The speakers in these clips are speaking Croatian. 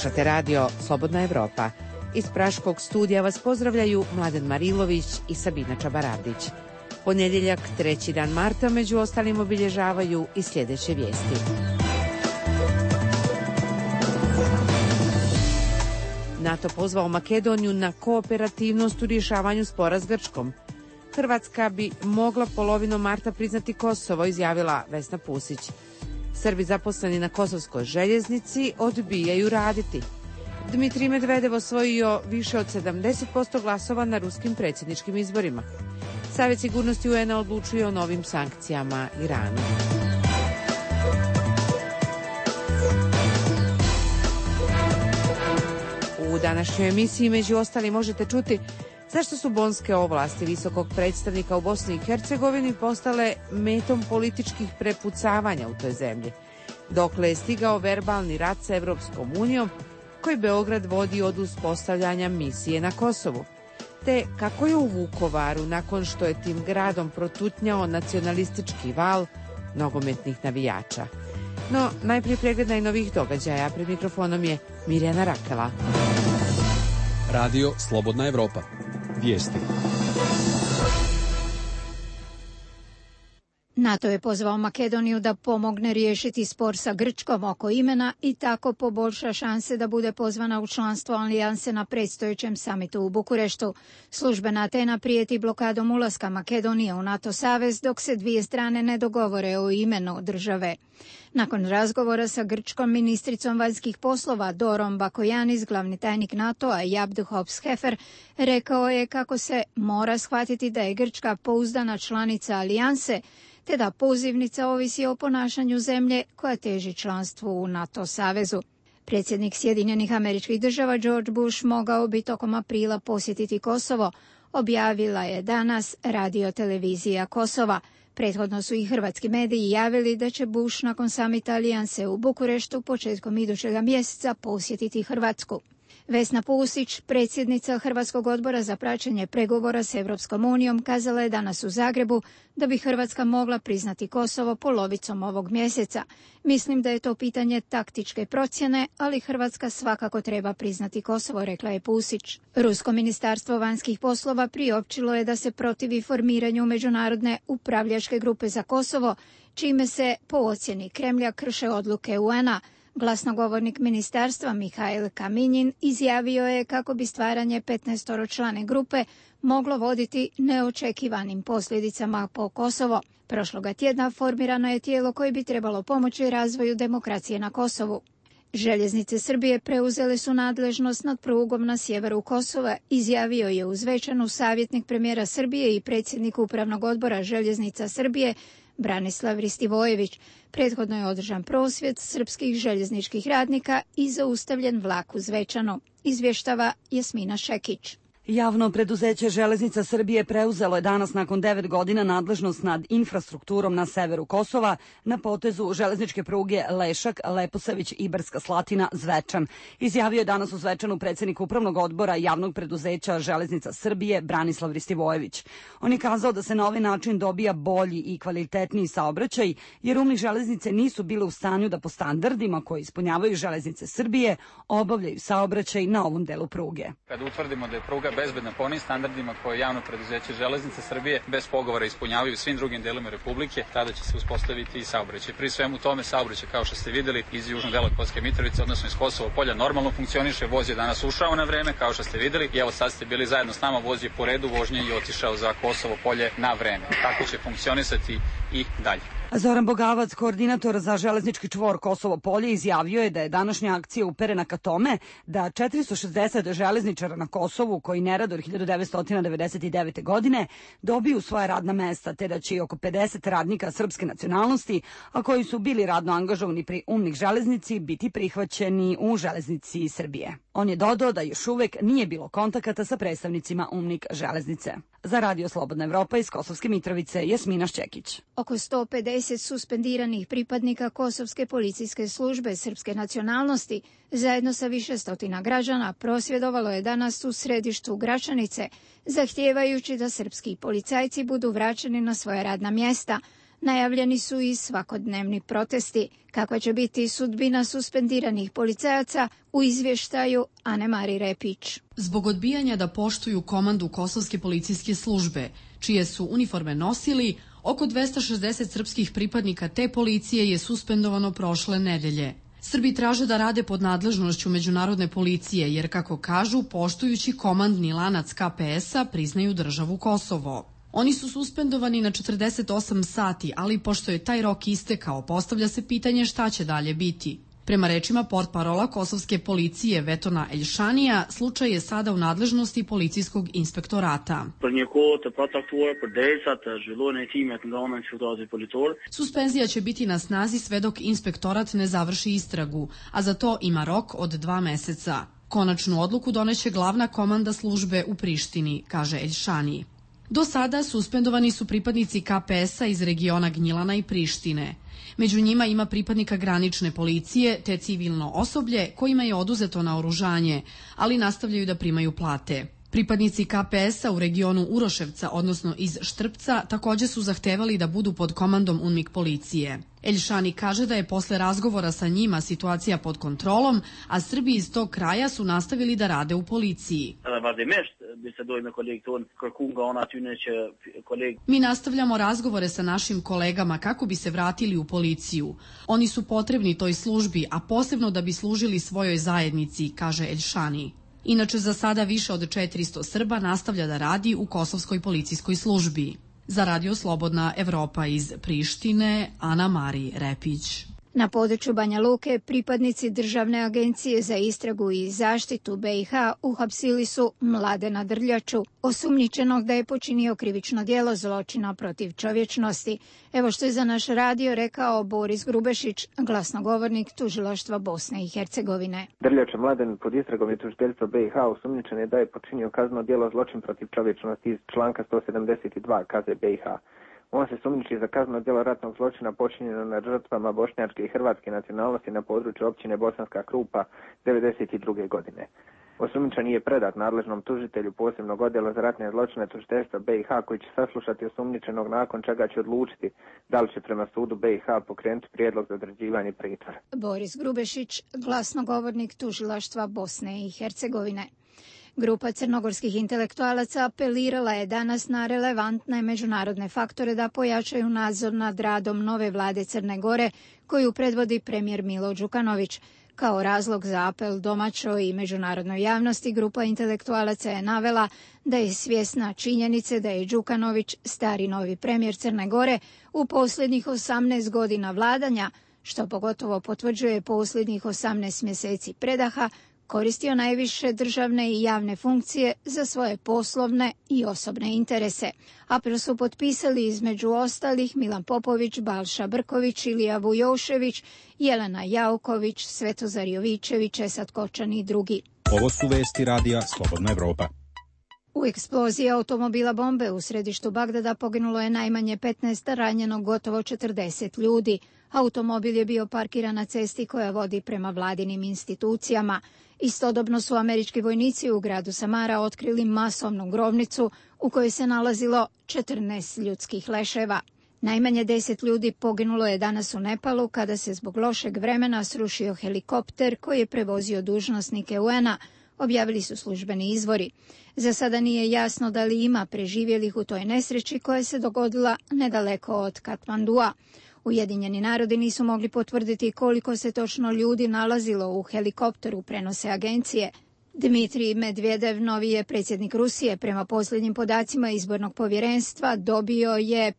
Slušate radio Slobodna Evropa. Iz Praškog studija vas pozdravljaju Mladen Marilović i Sabina Čabaradić. Ponedjeljak, 3. dan marta, među ostalim obilježavaju i sljedeće vijesti. NATO pozvao Makedoniju na kooperativnost u rješavanju spora s Grčkom. Hrvatska bi mogla polovinom marta priznati Kosovo, izjavila Vesna Pusić. Srbi zaposleni na kosovskoj željeznici odbijaju raditi. Dmitrij Medvedev osvojio više od 70% glasova na ruskim predsjedničkim izborima. Savjet sigurnosti UN-a odlučuje o novim sankcijama Iranu. U današnjoj emisiji među ostalim možete čuti zašto su bonske ovlasti visokog predstavnika u Bosni i Hercegovini postale metom političkih prepucavanja u toj zemlji, dokle je stigao verbalni rat sa Evropskom unijom koji Beograd vodi od uspostavljanja misije na Kosovu, te kako je u Vukovaru, nakon što je tim gradom protutnjao nacionalistički val nogometnih navijača. No, najprije pregled najnovijih događaja. Pred mikrofonom je Mirjana Rakela. Radio Slobodna Evropa. Vijesti. NATO je pozvao Makedoniju da pomogne riješiti spor sa Grčkom oko imena i tako poboljša šanse da bude pozvana u članstvo alijanse na predstojećem samitu u Bukureštu. Službena Atena prijeti blokadom ulaska Makedonije u NATO savez dok se dvije strane ne dogovore o imenu države. Nakon razgovora sa grčkom ministricom vanjskih poslova Dorom Bakojanis, glavni tajnik NATO-a i Abdu Hops-Hefer rekao je kako se mora shvatiti da je Grčka pouzdana članica alijanse, te da pozivnica ovisi o ponašanju zemlje koja teži članstvu u NATO savezu. Predsjednik Sjedinjenih Američkih Država George Bush mogao bi tokom aprila posjetiti Kosovo, objavila je danas radiotelevizija Kosova. Prethodno su i hrvatski mediji javili da će Bush nakon samita alijanse u Bukureštu početkom idućega mjeseca posjetiti Hrvatsku. Vesna Pusić, predsjednica Hrvatskog odbora za praćenje pregovora s Evropskom unijom, kazala je danas u Zagrebu da bi Hrvatska mogla priznati Kosovo polovicom ovog mjeseca. Mislim da je to pitanje taktičke procjene, ali Hrvatska svakako treba priznati Kosovo, rekla je Pusić. Rusko ministarstvo vanjskih poslova priopćilo je da se protivi formiranju međunarodne upravljačke grupe za Kosovo, čime se po ocjeni Kremlja krše odluke UN-a. Glasnogovornik ministarstva Mihail Kaminjin izjavio je kako bi stvaranje 15-člane grupe moglo voditi neočekivanim posljedicama po Kosovo. Prošloga tjedna formirano je tijelo koje bi trebalo pomoći razvoju demokracije na Kosovu. Željeznice Srbije preuzele su nadležnost nad prugom na sjeveru Kosova, izjavio je u Zvečanu savjetnik premijera Srbije i predsjednik Upravnog odbora Željeznica Srbije Branislav Ristivojević. Prethodno je održan prosvjed srpskih željezničkih radnika i zaustavljen vlak u Zvečanu, izvještava Jasmina Šekić. Javno preduzeće Železnica Srbije preuzelo je danas nakon 9 godina nadležnost nad infrastrukturom na severu Kosova na potezu železničke pruge Lešak, Leposavić, Ibarska Slatina, Zvečan. Izjavio je danas u Zvečanu predsjednik Upravnog odbora javnog preduzeća Železnica Srbije Branislav Ristivojević. On je kazao da se na ovaj način dobija bolji i kvalitetniji saobraćaj, jer umnih železnice nisu bile u stanju da po standardima koje ispunjavaju Železnice Srbije obavljaju saobraćaj na ovom delu pruge. Kada utvrdimo da je pruga bezbedna po onim standardima koje javno preduzeće Železnice Srbije bez pogovora ispunjavaju u svim drugim delima Republike, tada će se uspostaviti i saobraćaj. Pri svemu tome saobraćaj, kao što ste videli, iz južnog dela Kosovske Mitrovice, odnosno iz Kosovo polja, normalno funkcioniše. Voz je danas ušao na vreme, kao što ste videli, i evo sad ste bili zajedno s nama, voz je po redu vožnje i otišao za Kosovo polje na vreme. Tako će funkcionisati i dalje. Zoran Bogavac, koordinator za železnički čvor Kosovo polje, izjavio je da je današnja akcija uperena ka tome da 460 železničara na Kosovu koji ne rade od 1999. godine dobiju svoja radna mesta, te da će i oko 50 radnika srpske nacionalnosti, a koji su bili radno angažovani pri Umnik železnici, biti prihvaćeni u Železnici Srbije. On je dodao da još uvek nije bilo kontakata sa predstavnicima Umnik železnice. Za Radio Slobodna Evropa iz Kosovske Mitrovice, Jasmina Šćekić. Oko 150 suspendiranih pripadnika Kosovske policijske službe srpske nacionalnosti zajedno sa više stotina građana prosvjedovalo je danas u središtu Gračanice, zahtijevajući da srpski policajci budu vraćeni na svoja radna mjesta. najavljeni su i svakodnevni protesti. Kakva će biti sudbina suspendiranih policajaca u izvještaju Anemari Repić. Zbog odbijanja da poštuju komandu kosovske policijske službe, čije su uniforme nosili, oko 260 srpskih pripadnika te policije je suspendovano prošle nedelje. Srbi traže da rade pod nadležnošću međunarodne policije, jer, kako kažu, poštujući komandni lanac KPS-a, priznaju državu Kosovo. Oni su suspendovani na 48 sati, ali pošto je taj rok istekao, postavlja se pitanje šta će dalje biti. Prema rečima portparola kosovske policije Vetona Elšanija, slučaj je sada u nadležnosti policijskog inspektorata. Suspenzija će biti na snazi sve dok inspektorat ne završi istragu, a za to ima rok od 2 meseca. Konačnu odluku doneće glavna komanda službe u Prištini, kaže Elšani. Do sada suspendovani su pripadnici KPS-a iz regiona Gnjilana i Prištine. Među njima ima pripadnika granične policije te civilno osoblje kojima je oduzeto naoružanje, ali nastavljaju da primaju plate. Pripadnici KPS-a u regionu Uroševca, odnosno iz Štrpca, također su zahtevali da budu pod komandom UNMIK policije. Elšani kaže da je posle razgovora sa njima situacija pod kontrolom, a Srbi iz tog kraja su nastavili da rade u policiji. Mi nastavljamo razgovore sa našim kolegama kako bi se vratili u policiju. Oni su potrebni toj službi, a posebno da bi služili svojoj zajednici, kaže Elšani. Inače, za sada više od 400 Srba nastavlja da radi u kosovskoj policijskoj službi. Za Radio Slobodna Evropa iz Prištine, Ana-Mari Repić. Na području Banja Luke pripadnici Državne agencije za istragu i zaštitu BiH uhapsili su Mladena Drljaču, osumnjičenog da je počinio krivično djelo zločina protiv čovječnosti. Evo što je za naš radio rekao Boris Grubešić, glasnogovornik tužilaštva Bosne i Hercegovine. Drljača Mladen pod istragom je tužiteljstva BiH osumnjičen je da je počinio kazneno djelo zločin protiv čovječnosti iz članka 172 KZ BiH. On se sumnjiči za kazneno djelo ratnog zločina počinjeno nad žrtvama bošnjačke i hrvatske nacionalnosti na području općine Bosanska Krupa 1992. godine. Osumnjičeni je predat nadležnom tužitelju posebnog odjela za ratne zločine tužiteljstva BiH koji će saslušati osumnjičenog, nakon čega će odlučiti da li će prema sudu BiH pokrenuti prijedlog za određivanje pritvora. Boris Grubešić, glasnogovornik tužilaštva Bosne i Hercegovine. Grupa crnogorskih intelektualaca apelirala je danas na relevantne međunarodne faktore da pojačaju nadzor nad radom nove vlade Crne Gore, koju predvodi premijer Milo Đukanović. Kao razlog za apel domaćoj i međunarodnoj javnosti, grupa intelektualaca je navela da je svjesna činjenice da je Đukanović, stari novi premijer Crne Gore, u posljednjih 18 godina vladanja, što pogotovo potvrđuje posljednjih 18 mjeseci predaha, koristio najviše državne i javne funkcije za svoje poslovne i osobne interese. Apel su potpisali između ostalih Milan Popović, Balša Brković, Ilija Vujošević, Jelena Jauković, Svetozar Jovičević, Esad Kočan i drugi. Ovo su vesti radija Slobodna Evropa. U eksploziji automobila bombe u središtu Bagdada poginulo je najmanje 15, ranjeno gotovo 40 ljudi. Automobil je bio parkiran na cesti koja vodi prema vladinim institucijama. Istodobno su američki vojnici u gradu Samara otkrili masovnu grobnicu u kojoj se nalazilo 14 ljudskih leševa. Najmanje 10 ljudi poginulo je danas u Nepalu kada se zbog lošeg vremena srušio helikopter koji je prevozio dužnosnike UN-a, objavili su službeni izvori. Za sada nije jasno da li ima preživjelih u toj nesreći koja se dogodila nedaleko od Katmandua. Ujedinjeni narodi nisu mogli potvrditi koliko se točno ljudi nalazilo u helikopteru, prenose agencije. Dmitrij Medvedev, novi je predsjednik Rusije, prema posljednjim podacima izbornog povjerenstva dobio je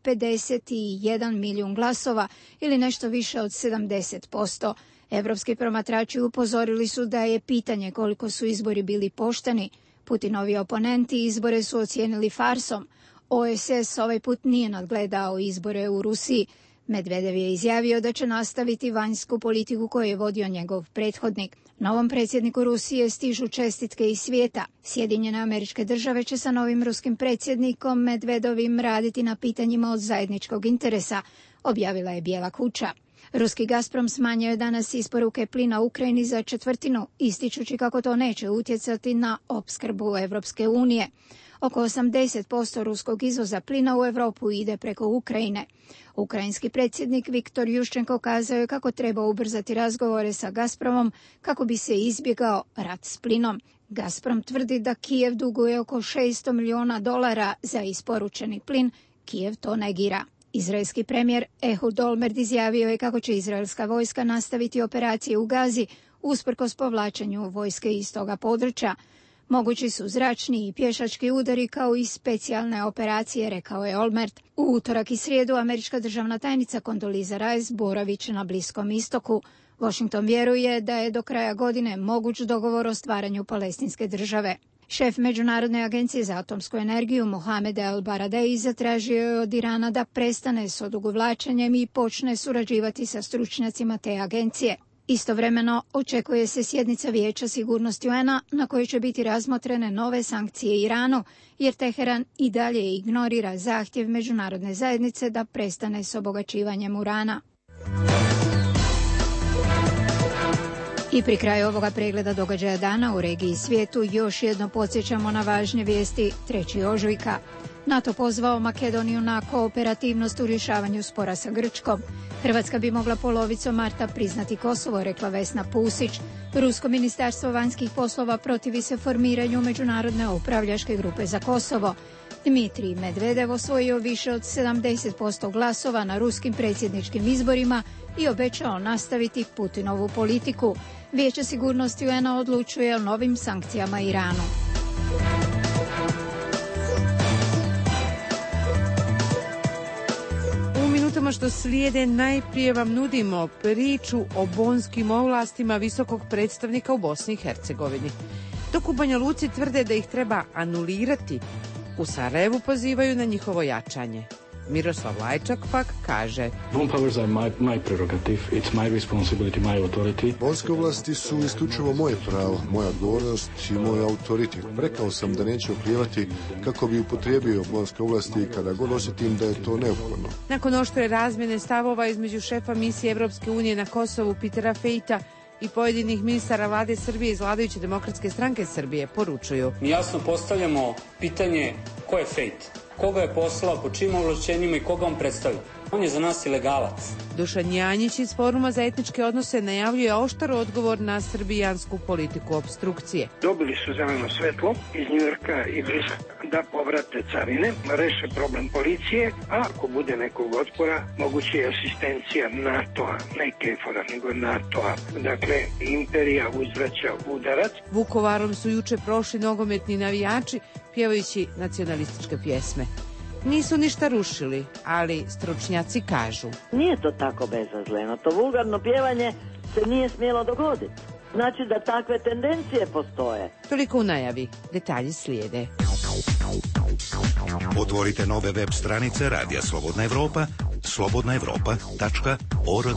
51 milijun glasova ili nešto više od 70%. Evropski promatrači upozorili su da je pitanje koliko su izbori bili pošteni. Putinovi oponenti izbore su ocijenili farsom. OSS ovaj put nije nadgledao izbore u Rusiji. Medvedev je izjavio da će nastaviti vanjsku politiku koju je vodio njegov prethodnik. Novom predsjedniku Rusije stižu čestitke iz svijeta. Sjedinjene Američke Države će sa novim ruskim predsjednikom Medvedovim raditi na pitanjima od zajedničkog interesa, objavila je Bijela kuća. Ruski Gazprom smanjio je danas isporuke plina Ukrajini za 1/4, ističući kako to neće utjecati na opskrbu Evropske unije. Oko 80% ruskog izvoza plina u Europu ide preko Ukrajine. Ukrajinski predsjednik Viktor Juščenko kazao je kako treba ubrzati razgovore sa Gazpromom kako bi se izbjegao rat s plinom. Gazprom tvrdi da Kijev duguje oko $600 milijuna za isporučeni plin. Kijev to negira. Izraelski premijer Ehud Olmert izjavio je kako će izraelska vojska nastaviti operacije u Gazi usprkos povlačenju vojske iz toga područja. Mogući su zračni i pješački udari kao i specijalne operacije, rekao je Olmert. U utorak i srijedu američka državna tajnica Condoleezza Rice boravit će na Bliskom istoku. Washington vjeruje da je do kraja godine moguć dogovor o stvaranju palestinske države. Šef Međunarodne agencije za atomsku energiju Mohamed El-Baradei zatražio je od Irana da prestane s odugovlačenjem i počne surađivati sa stručnjacima te agencije. Istovremeno očekuje se sjednica Vijeća sigurnosti UN-a na kojoj će biti razmotrene nove sankcije Iranu, jer Teheran i dalje ignorira zahtjev međunarodne zajednice da prestane s obogaćivanjem urana. I pri kraju ovoga pregleda događaja dana u regiji i svijetu još jedno podsjećamo na važne vijesti 3. ožujka. NATO pozvao Makedoniju na kooperativnost u rješavanju spora sa Grčkom. Hrvatska bi mogla polovicom marta priznati Kosovo, rekla Vesna Pusić. Rusko ministarstvo vanjskih poslova protivi se formiranju međunarodne upravljačke grupe za Kosovo. Dmitrij Medvedev osvojio više od 70% glasova na ruskim predsjedničkim izborima i obećao nastaviti Putinovu politiku. Vijeće sigurnosti UN-a odlučuje o novim sankcijama Iranu. U minutama što slijede najprije vam nudimo priču o bonskim ovlastima visokog predstavnika u Bosni i Hercegovini. Dok u Banja Luci tvrde da ih treba anulirati, u Sarajevu pozivaju na njihovo jačanje. Miroslav Lajčak pak kaže: Bone powers are my prerogative, it's my responsibility, my authority. Bonske ovlasti su isključivo moje pravo, moja odgovornost i moj autoritet. Rekao sam da neće oklijevati kako bi upotrijebio bonske ovlasti kada god osjetim da je to neophodno. Nakon oštre razmjene stavova između šefa misije Evropske unije na Kosovu Petera Fejta i pojedinih ministara vlade Srbije iz vladajuće Demokratske stranke Srbije poručuju: Mi jasno postavljamo pitanje ko je Fejt, koga je poslao, po čim ovlašćenjima i koga on predstavlja. On je za nas ilegalac. Dušan Janjić iz Foruma za etničke odnose najavljuje oštar odgovor na srbijansku politiku opstrukcije. Dobili su zeleno svetlo iz Njujorka i Brisa da povrate carine, reše problem policije, a ako bude nekog otpora, moguće je asistencija NATO-a, ne KFOR-a, nego NATO-a. Dakle, imperija uzvraća udarac. Vukovarom su juče prošli nogometni navijači pjevajući nacionalističke pjesme. Nisu ništa rušili, ali stručnjaci kažu: Nije to tako bezazleno. To vulgarno pjevanje se nije smjelo dogoditi. Znači da takve tendencije postoje. Toliko u najavi. Detalji slijede. Otvorite nove web stranice Radija Slobodna Evropa, slobodnaevropa.org.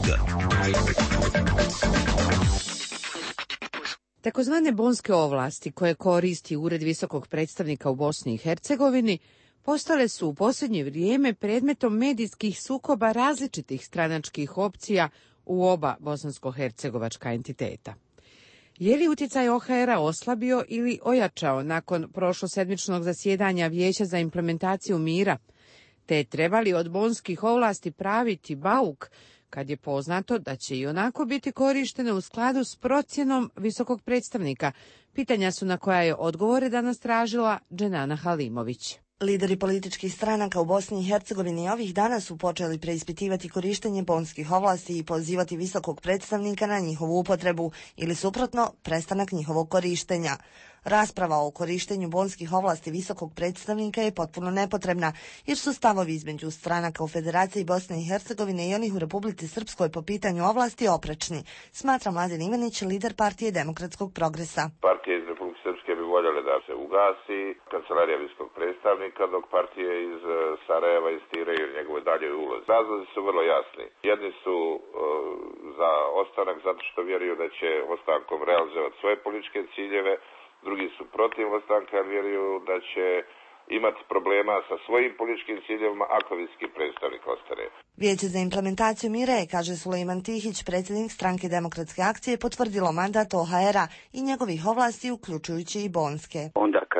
Takozvane bonske ovlasti koje koristi Ured visokog predstavnika u Bosni i Hercegovini postale su u posljednje vrijeme predmetom medijskih sukoba različitih stranačkih opcija u oba bosansko-hercegovačka entiteta. Je li utjecaj OHR-a oslabio ili ojačao nakon prošlosedmičnog zasjedanja Vijeća za implementaciju mira, te treba li od bonskih ovlasti praviti bauk, kad je poznato da će i onako biti korištene u skladu s procjenom visokog predstavnika? Pitanja su na koja je odgovore danas tražila Dženana Halimović. Lideri političkih stranaka u Bosni i Hercegovini ovih dana su počeli preispitivati korištenje bonskih ovlasti i pozivati visokog predstavnika na njihovu upotrebu ili suprotno prestanak njihovog korištenja. Rasprava o korištenju bonskih ovlasti visokog predstavnika je potpuno nepotrebna, jer su stavovi između stranaka u Federaciji Bosne i Hercegovine i onih u Republici Srpskoj po pitanju ovlasti oprečni, smatra Mladen Ivanić, lider partije Demokratskog progresa. Partije iz Republike Srpske bi voljele da se ugasi kancelarija visokog predstavnika, dok partije iz Sarajeva insistiraju njegove dalje ulozi. Razlozi su vrlo jasni. Jedni su za ostanak zato što vjeruju da će ostankom realizovati svoje političke ciljeve, drugi su protiv ostanka jer vjeruju da će imati problema sa svojim političkim ciljevima ako visoki predstavnik ostane. Vijeće za implementaciju mira je, kaže Sulejman Tihić, predsjednik stranke Demokratske akcije, potvrdilo mandat OHR-a i njegovih ovlasti, uključujući i bonske. Onda kada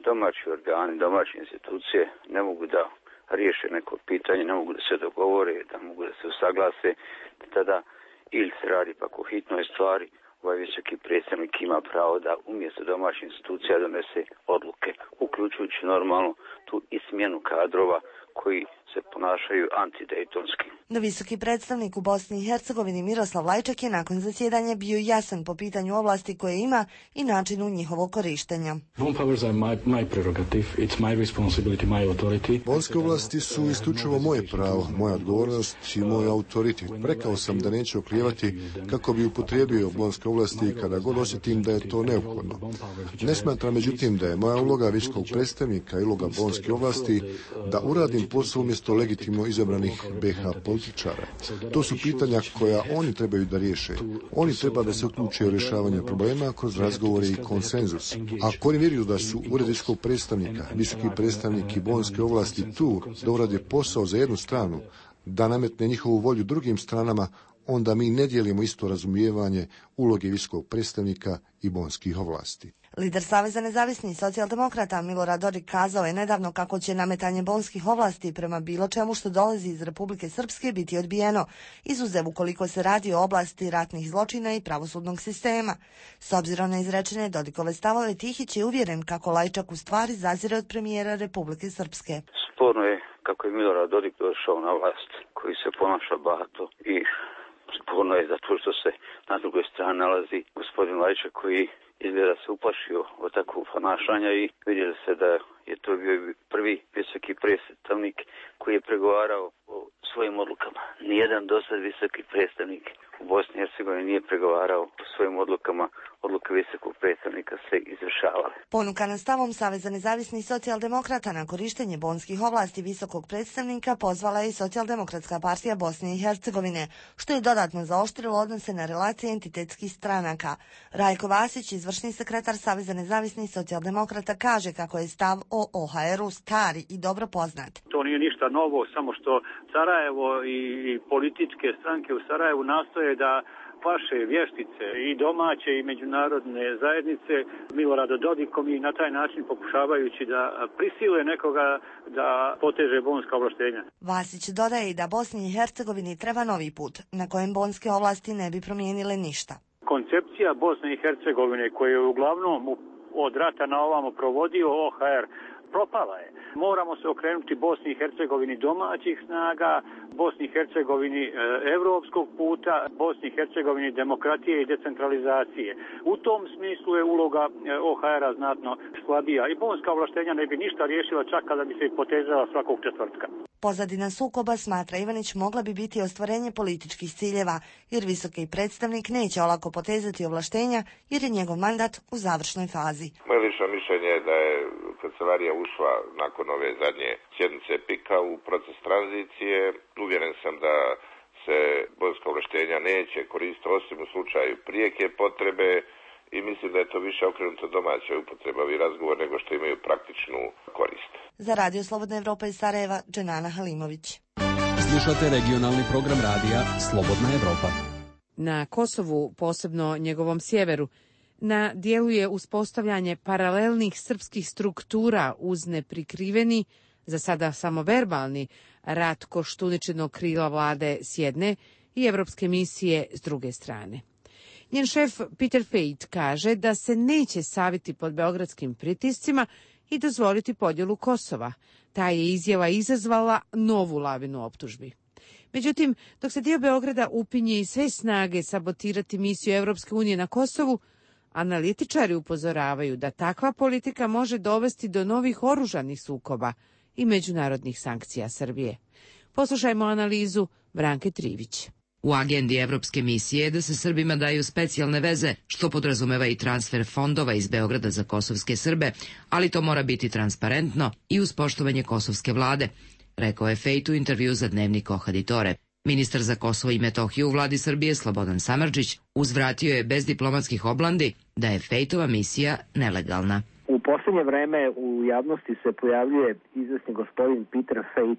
domaći organi, domaće institucije ne mogu da riješe neko pitanje, ne mogu da se dogovore, da mogu da se usaglase, tada ili se radi pak o hitnoj stvari, ovaj visoki predstavnik ima pravo da umjesto domaćih institucija donese odluke, uključujući normalno tu i smjenu kadrova koji se ponašaju antidejtonski. No visoki predstavnik u Bosni i Hercegovini Miroslav Lajčak je nakon zasjedanja bio jasan po pitanju ovlasti koje ima i načinu njihovog korištenja. Bonske ovlasti su isključivo moje pravo, moja odgovornost i moj autoritet. Rekao sam da neću oklijevati kako bi upotrijebio bonske ovlasti kada god osjetim da je to neophodno. Ne smatram međutim da je moja uloga visokog predstavnika i uloga bonske ovlasti da uradim posao umjesto legitimno izabranih BiH političara. To su pitanja koja oni trebaju da riješe. Oni treba da se uključe u rješavanje problema kroz razgovore i konsenzus. Ako oni vjeruju da su ured visokog predstavnika, visoki predstavnik i bonske ovlasti tu da urade posao za jednu stranu, da nametne njihovu volju drugim stranama, onda mi ne dijelimo isto razumijevanje uloge visokog predstavnika i bonskih ovlasti. Lider Saveza nezavisnih socijaldemokrata Milorad Dodik kazao je nedavno kako će nametanje bonskih ovlasti prema bilo čemu što dolazi iz Republike Srpske biti odbijeno, izuzev ukoliko se radi o oblasti ratnih zločina i pravosudnog sistema. S obzirom na izrečene Dodikove stavove, Tihić je uvjeren kako Lajčak u stvari zazire od premijera Republike Srpske. Sporno je kako je Milorad Dodik došao na vlast, koji se ponaša bahato, i sporno je zato što se na drugoj strani nalazi gospodin Lajčak koji izgleda se uplašio od takvog ponašanja i vidjeli se da je to bio prvi visoki predstavnik koji je pregovarao o svojim odlukama. Nijedan dosad visoki predstavnik u Bosni i Hercegovini nije pregovarao o svojim odlukama. Odluke visokog predstavnika se izvršavale. Ponukana stavom Saveza nezavisnih socijaldemokrata na korištenje bonskih ovlasti visokog predstavnika pozvala je i Socijaldemokratska partija Bosne i Hercegovine, što je dodatno zaoštrilo odnose na relacije entitetskih stranaka. Rajko Vasić, izvršni sekretar Saveza nezavisnih socijaldemokrata, kaže kako je stav o OHR-u stari i dobro poznat. To nije ništa novo, samo što Sarajevo i političke stranke u Sarajevu nastoje da plaše vještice i domaće i međunarodne zajednice Milorada Dodikom i na taj način pokušavajući da prisile nekoga da poteže bonska ovlaštenja. Vasić dodaje i da Bosni i Hercegovini treba novi put, na kojem bonske ovlasti ne bi promijenile ništa. Koncepcija Bosne i Hercegovine koju je uglavnom od rata na ovamo provodio OHR propala je. Moramo se okrenuti Bosni i Hercegovini domaćih snaga, Bosni i Hercegovini evropskog puta, Bosni i Hercegovini demokratije i decentralizacije. U tom smislu je uloga OHR-a znatno slabija i bonska ovlaštenja ne bi ništa riješila čak kada bi se potezala svakog četvrtka. Pozadina sukoba, smatra Ivanić, mogla bi biti ostvarenje političkih ciljeva, jer visoki predstavnik neće olako potezati ovlaštenja jer je njegov mandat u završnoj fazi. Moje lično mišljenje je da je kancelarija ušla nakon ove zadnje sjednice PIK-a u proces tranzicije. Uvjeren sam da se bonska ovlaštenja neće koristiti osim u slučaju prijeke potrebe i mislim da je to više okrenuto domaća upotreba i razgovor nego što imaju praktičnu korist. Za Radio Slobodna Evropa iz Sarajeva, Dženana Halimović. Slušate regionalni program radija Slobodna Evropa. Na Kosovu, posebno njegovom sjeveru, na dijelu je uspostavljanje paralelnih srpskih struktura uz neprikriveni, za sada samo verbalni, rat Koštuničinog krila vlade s jedne i evropske misije s druge strane. Njen šef Peter Fejt kaže da se neće saviti pod beogradskim pritiscima i dozvoliti podjelu Kosova. Ta je izjava izazvala novu lavinu optužbi. Međutim, dok se dio Beograda upinje i sve snage sabotirati misiju Evropske unije na Kosovu, analitičari upozoravaju da takva politika može dovesti do novih oružanih sukoba i međunarodnih sankcija Srbije. Poslušajmo analizu Branke Trivić. U agendi Evropske misije je da se Srbima daju specijalne veze, što podrazumeva i transfer fondova iz Beograda za kosovske Srbe, ali to mora biti transparentno i uz poštovanje kosovske vlade, rekao je Fejt u intervju za dnevnik Ohaditore. Ministar za Kosovo i Metohiju u vladi Srbije Slobodan Samardžić uzvratio je bez diplomatskih oblandi da je Fejtova misija nelegalna. U posljednje vreme u javnosti se pojavljuje izvesni gospodin Peter Fejt,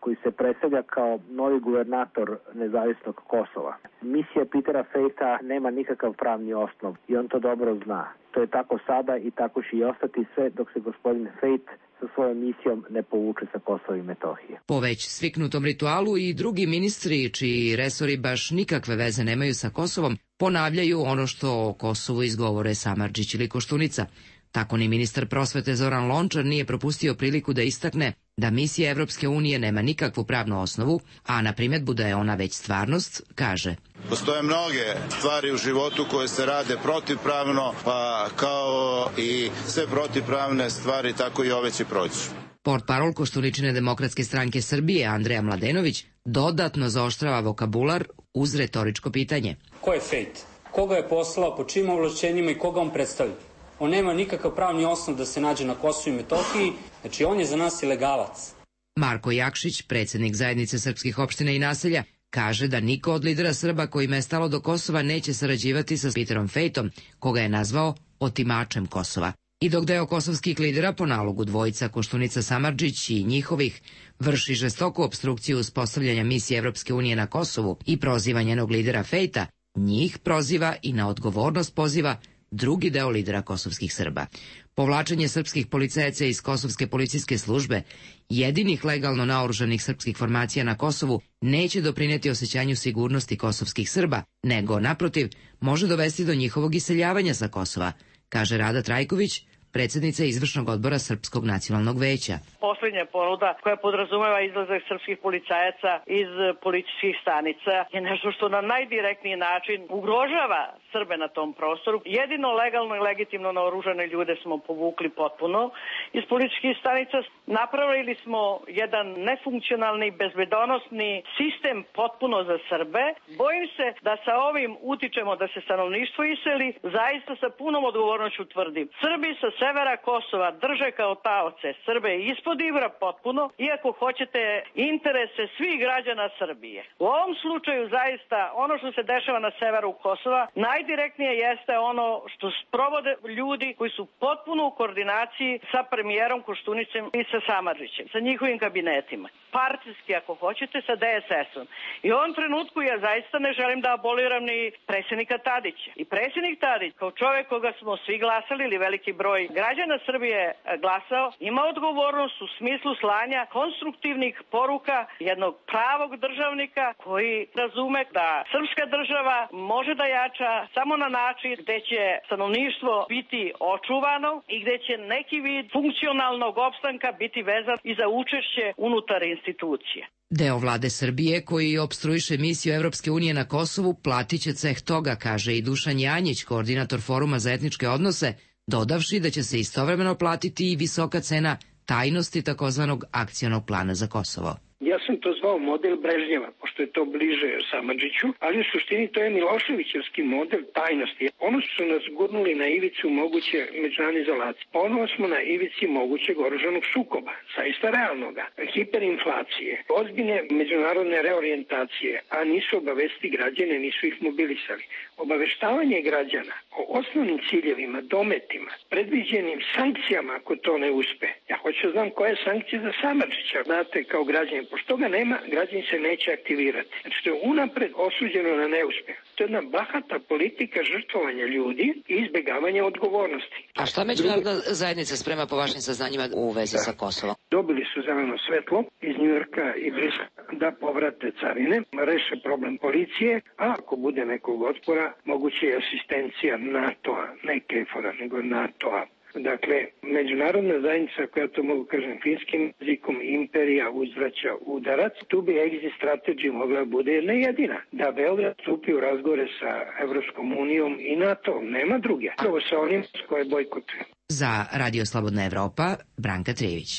koji se predstavlja kao novi guvernator nezavisnog Kosova. Misija Petera Fejta nema nikakav pravni osnov i on to dobro zna. To je tako sada i tako će i ostati sve dok se gospodin Fejt sa svojom misijom ne povuče sa Kosova i Metohije. Po već sviknutom ritualu i drugi ministri, čiji resori baš nikakve veze nemaju sa Kosovom, ponavljaju ono što o Kosovu izgovore Samardžić ili Koštunica. Tako ni ministar prosvete Zoran Lončar nije propustio priliku da istakne da misija Evropske unije nema nikakvu pravnu osnovu, a na primjedbu da je ona već stvarnost, kaže: Postoje mnoge stvari u životu koje se rade protivpravno, pa kao i sve protivpravne stvari, tako i ove će proći. Portparol Koštuničine demokratske stranke Srbije, Andreja Mladenović, dodatno zaoštrava vokabular uz retoričko pitanje. Ko je Fejt? Koga je poslao, po čim ovlašćenjima i koga on predstavlja? On nema nikakav pravni osnov da se nađe na Kosovu i Metohiji, znači on je za nas ilegalac. Marko Jakšić, predsjednik zajednice srpskih opština i naselja, kaže da niko od lidera Srba kojima je stalo do Kosova neće sarađivati sa Peterom Fejtom, koga je nazvao otimačem Kosova. I dok deo kosovskih lidera po nalogu dvojica Koštunica Samardžić i njihovih vrši žestoku opstrukciju uspostavljanja misije Evropske unije na Kosovu i proziva njenog lidera Fejta, njih proziva i na odgovornost poziva drugi deo lidera kosovskih Srba. Povlačenje srpskih policajaca iz kosovske policijske službe, jedinih legalno naoružanih srpskih formacija na Kosovu, neće doprineti osjećanju sigurnosti kosovskih Srba, nego, naprotiv, može dovesti do njihovog iseljavanja sa Kosova, kaže Rada Trajković, predsjednica izvršnog odbora Srpskog nacionalnog veća. Posljednja ponuda koja podrazumeva izlazak srpskih policajaca iz policijskih stanica je nešto što na najdirektniji način ugrožava Srbe na tom prostoru. Jedino legalno i legitimno naoružane ljude smo povukli potpuno iz policijskih stanica. Napravili smo jedan nefunkcionalni, bezbedonosni sistem potpuno za Srbe. Bojim se da sa ovim utičemo da se stanovništvo iseli. Zaista sa punom odgovornošću tvrdim. Srbi sa severa Kosova drže kao taoce Srbe ispod Ibra potpuno, iako hoćete interese svih građana Srbije. U ovom slučaju zaista ono što se dešava na severu Kosova najdirektnije jeste ono što sprovode ljudi koji su potpuno u koordinaciji sa premijerom Koštunicem i sa Samardžićem, sa njihovim kabinetima. Partijski, ako hoćete, sa DSS-om. I u ovom trenutku ja zaista ne želim da aboliram ni predsjednika Tadića. I predsjednik Tadić, kao čovjek koga smo svi glasali ili veliki broj građana Srbije glasao, ima odgovornost u smislu slanja konstruktivnih poruka jednog pravog državnika koji razume da srpska država može da jača samo na način gde će stanovništvo biti očuvano i gde će neki vid funkcionalnog opstanka biti vezan i za učešće unutar institucije. Deo vlade Srbije koji opstruiše misiju Evropske unije na Kosovu platit će ceh toga, kaže i Dušan Janjić, koordinator Foruma za etničke odnose, dodavši da će se istovremeno platiti i visoka cena tajnosti takozvanog akcionog plana za Kosovo. Ja sam to zvao model Brežnjeva, pošto je to bliže Samardžiću, ali u suštini to je Miloševićevski model tajnosti. Ono su nas gurnuli na ivicu moguće međunarodne izolacije. Ponovo smo na ivici mogućeg oružanog sukoba, zaista realnoga, hiperinflacije, ozbiljne međunarodne reorijentacije, a nisu obavesti građane, nisu ih mobilisali. Obaveštavanje građana o osnovnim ciljevima, dometima, predviđenim sankcijama ako to ne uspe. Ja hoću da znam koje je sankcije za Samardžića, znate, kao građani. Pošto toga nema, građani se neće aktivirati. Znači, to je unapred osuđeno na neuspeh. To je jedna bahata politika žrtvovanja ljudi i izbjegavanja odgovornosti. A šta međunarodna zajednica sprema po vašim saznanjima u vezi sa Kosovom? Dobili su zeleno svetlo iz Njujorka i Brisla da povrate carine, reše problem policije, a ako bude nekog otpora, moguće je asistencija NATO-a, ne KFOR-a, nego NATO-a. Dakle, međunarodna zajednica, koja to mogu kažem finskim jezikom, imperija uzvraća udarac, tu bi exit strategy mogla bude jedna jedina. Da Beograd stupi u razgovore sa Evropskom unijom i NATO-om, nema druge. Prvo sa onim koje bojkotuju. Za Radio Slobodna Evropa, Branka Trijević.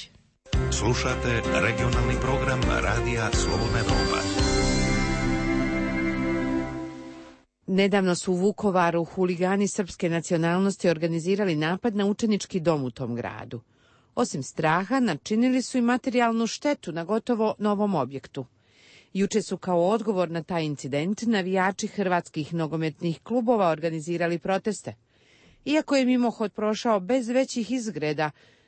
Slušate regionalni program Radija Slobodna Evropa. Nedavno su u Vukovaru huligani srpske nacionalnosti organizirali napad na učenički dom u tom gradu. Osim straha, načinili su i materijalnu štetu na gotovo novom objektu. Juče su kao odgovor na taj incident navijači hrvatskih nogometnih klubova organizirali proteste. Iako je mimohod prošao bez većih izgreda,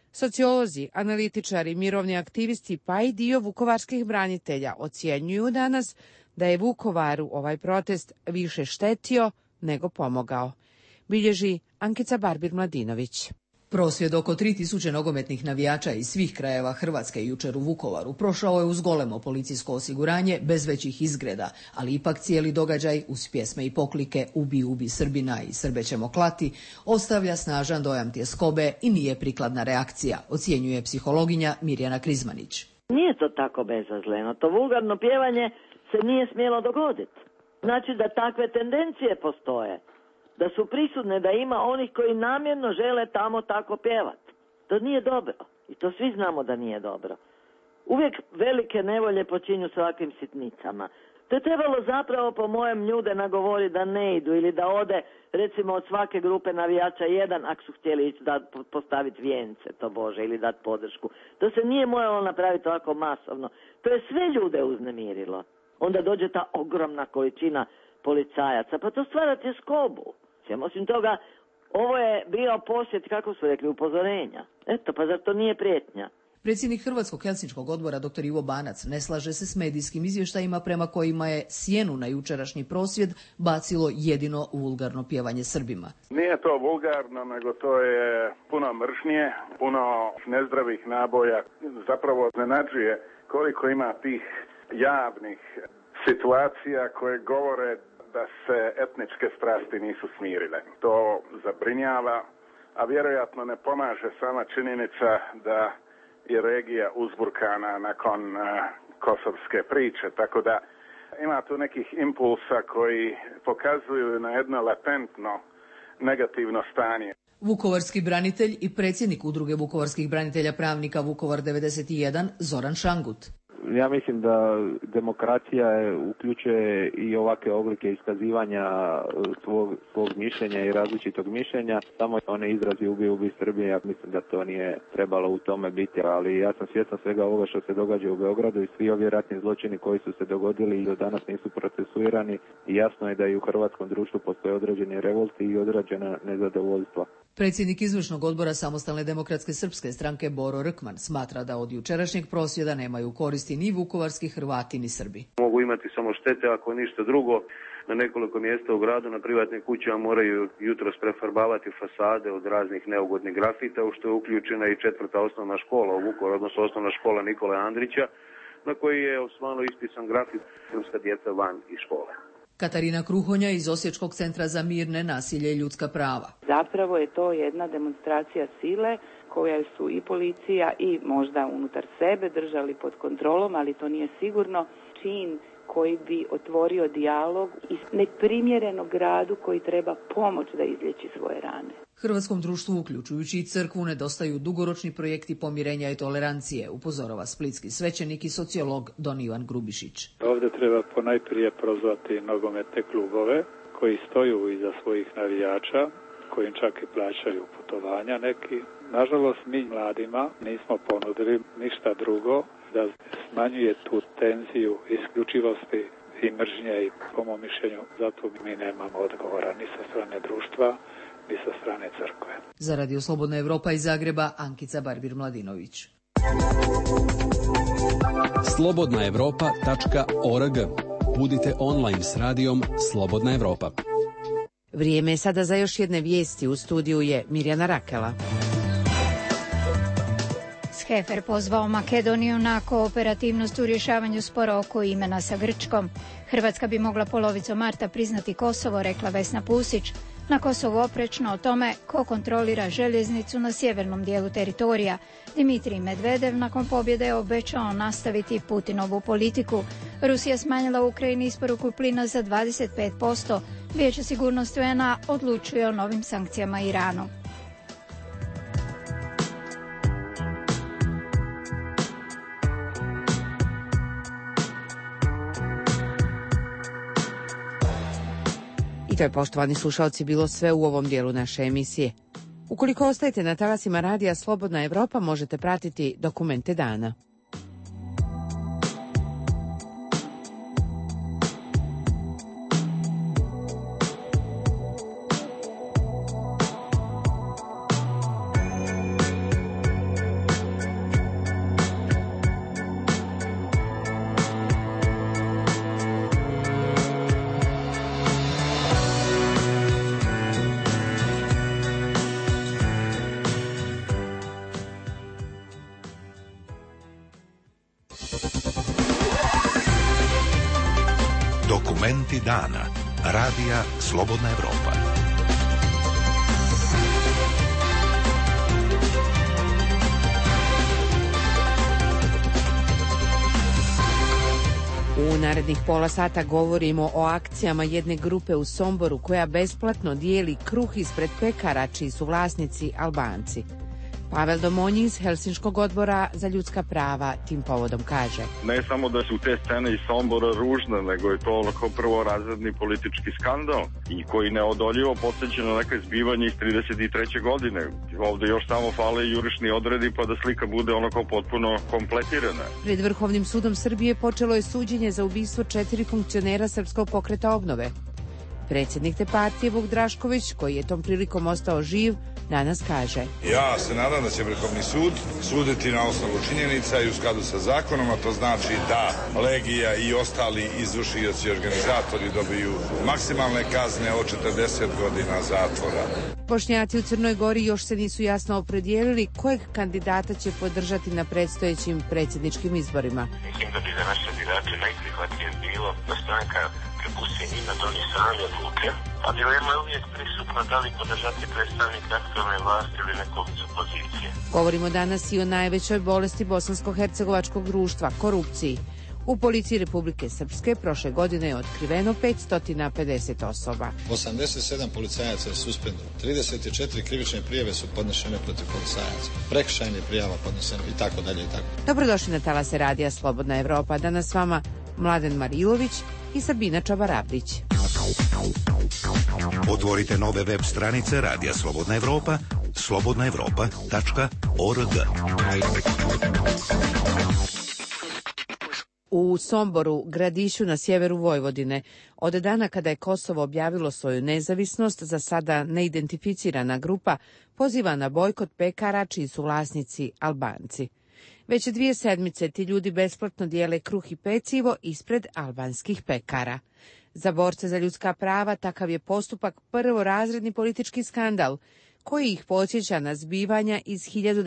Sociolozi, analitičari, mirovni aktivisti pa i dio vukovarskih branitelja ocjenjuju danas da je Vukovaru ovaj protest više štetio nego pomogao. Bilježi Ankica Barbir-Mladinović. Prosvjed oko 3000 nogometnih navijača iz svih krajeva Hrvatske jučer u Vukovaru prošao je uz golemo policijsko osiguranje bez većih izgreda, ali ipak cijeli događaj uz pjesme i poklike "Ubi, ubi Srbina" i "Srbe ćemo klati" ostavlja snažan dojam tjeskobe i nije prikladna reakcija, ocjenjuje psihologinja Mirjana Krizmanić. Nije to tako bezazleno. To vulgarno pjevanje se nije smjelo dogoditi. Znači da takve tendencije postoje. Da su prisutne, da ima onih koji namjerno žele tamo tako pjevati. To nije dobro. I to svi znamo da nije dobro. Uvijek velike nevolje počinju s ovakvim sitnicama. To je trebalo zapravo po mojem ljude nagovoriti da ne idu ili da ode recimo od svake grupe navijača jedan ako su htjeli ići da postaviti vijence, to Bože, ili dati podršku. To se nije moralo napraviti ovako masovno. To je sve ljude uznemirilo. Onda dođe ta ogromna količina policajaca, pa to stvara tjeskobu. Osim toga, ovo je bio posjet, kako su rekli, upozorenja. Eto, pa zar to nije prijetnja? Predsjednik Hrvatskog helsinškog odbora dr. Ivo Banac ne slaže se s medijskim izvještajima prema kojima je sjenu na jučerašnji prosvjed bacilo jedino vulgarno pjevanje Srbima. Nije to vulgarno, nego to je puno mržnje, puno nezdravih naboja. Zapravo iznenađuje koliko ima tih javnih situacija koje govore da se etničke strasti nisu smirile. To zabrinjava, a vjerojatno ne pomaže sama činjenica da je regija uzburkana nakon kosovske priče, tako da ima tu nekih impulsa koji pokazuju na jedno latentno negativno stanje. Vukovarski branitelj i predsjednik Udruge vukovarskih branitelja pravnika Vukovar 91 Zoran Šangut. Ja mislim da demokracija uključuje i ovakve oblike iskazivanja svog mišljenja i različitog mišljenja. Samo one izrazi ubi Srbije, ja mislim da to nije trebalo u tome biti, ali ja sam svjestan svega ovoga što se događa u Beogradu i svi ovi ratni zločini koji su se dogodili i do danas nisu procesuirani i jasno je da i u hrvatskom društvu postoje određeni revolti i određena nezadovoljstva. Predsjednik izvršnog odbora Samostalne demokratske srpske stranke Boro Rkman smatra da od jučerašnjeg prosvjeda nemaju koristi ni vukovarski Hrvati ni Srbi. Mogu imati samo štete ako ništa drugo. Na nekoliko mjesta u gradu na privatnim kućama moraju jutros prefarbavati fasade od raznih neugodnih grafita, u što je uključena i 4. osnovna škola u Vukovaru, odnosno osnovna škola Nikole Andrića, na koji je osvano ispisan grafit "Srpska djeca van iz škole". Katarina Kruhonja iz Osječkog centra za mir, nenasilje i ljudska prava. Zapravo je to jedna demonstracija sile koja su i policija i možda unutar sebe držali pod kontrolom, ali to nije sigurno čin koji bi otvorio dijalog iz neprimjerenog gradu koji treba pomoć da izliječi svoje rane. Hrvatskom društvu, uključujući i crkvu, nedostaju dugoročni projekti pomirenja i tolerancije, upozorava splitski svećenik i sociolog Don Ivan Grubišić. Ovdje treba ponajprije prozvati nogometne klubove koji stoju iza svojih navijača, koji im čak i plaćaju putovanja neki. Nažalost, mi mladima nismo ponudili ništa drugo da smanjuje tu tenziju isključivosti i mržnje i po mom mišljenju zato mi nemamo odgovora ni sa strane društva ni sa strane crkve. Za Radio Slobodna Evropa iz Zagreba, Ankica Barbir-Mladinović. slobodnaevropa.org. Budite online s radijom Slobodna Evropa. Vrijeme je sada za još jedne vijesti. U studiju je Mirjana Rakela. Hefer pozvao Makedoniju na kooperativnost u rješavanju spora oko imena sa Grčkom. Hrvatska bi mogla polovicom marta priznati Kosovo, rekla Vesna Pusić. Na Kosovu oprečno o tome ko kontrolira željeznicu na sjevernom dijelu teritorija. Dimitrij Medvedev nakon pobjede je obećao nastaviti Putinovu politiku. Rusija smanjila u Ukrajini isporuku plina za 25%. Vijeće sigurnosti UN-a odlučuje o novim sankcijama Iranu. To je, poštovani slušalci, bilo sve u ovom dijelu naše emisije. Ukoliko ostajete na talasima radija Slobodna Evropa, možete pratiti dokumente dana. Dokumenti dana. Radija Slobodna Evropa. U narednih pola sata govorimo o akcijama jedne grupe u Somboru koja besplatno dijeli kruh ispred pekara čiji su vlasnici Albanci. Pavel Domonji iz Helsinškog odbora za ljudska prava tim povodom kaže: Ne samo da su te scene iz Sombora ružne, nego je to onako prvorazredni politički skandal i koji neodoljivo podsjeća na neke zbivanje iz 33. godine. Ovde još samo fale jurišni odredi pa da slika bude onako potpuno kompletirana. Pred Vrhovnim sudom Srbije počelo je suđenje za ubistvo 4 funkcionera Srpskog pokreta obnove. Predsjednik te partije Vuk Drašković, koji je tom prilikom ostao živ, danas kaže: Ja se nadam da će Vrhovni sud suditi na osnovu činjenica i u skladu sa zakonom, a to znači da Legija i ostali izvršioci i organizatori dobiju maksimalne kazne od 40 godina zatvora. Bošnjaci u Crnoj Gori još se nisu jasno opredijelili kojeg kandidata će podržati na predstojećim predsjedničkim izborima. Mislim da bi za naše birače najprihvatnije bilo da stranka prepusti njima da oni sami odluke, a dilema je uvijek prisutna da li podržati predstavnika aktualne vlasti ili nekog iz opozicije. Govorimo danas i o najvećoj bolesti bosansko-hercegovačkog društva, korupciji. U policiji Republike Srpske prošle godine je otkriveno 550 osoba. 87 policajaca je suspendovano, 34 krivične prijave su podnešene protiv policajaca, prekršajne prijava podnesene i tako dalje i tako. Dobrodošli na talase radija Slobodna Evropa. Danas s vama Mladen Marilović i Sabina Čabarabdić. Otvorite nove web stranice Radija Slobodna Evropa, slobodnaevropa.org. U Somboru, gradiću na sjeveru Vojvodine, od dana kada je Kosovo objavilo svoju nezavisnost, za sada neidentificirana grupa poziva na bojkot pekara čiji su vlasnici Albanci. Već 2 sedmice ti ljudi besplatno dijele kruh i pecivo ispred albanskih pekara. Za borce za ljudska prava takav je postupak prvorazredni politički skandal, koji ih podsjeća na zbivanja iz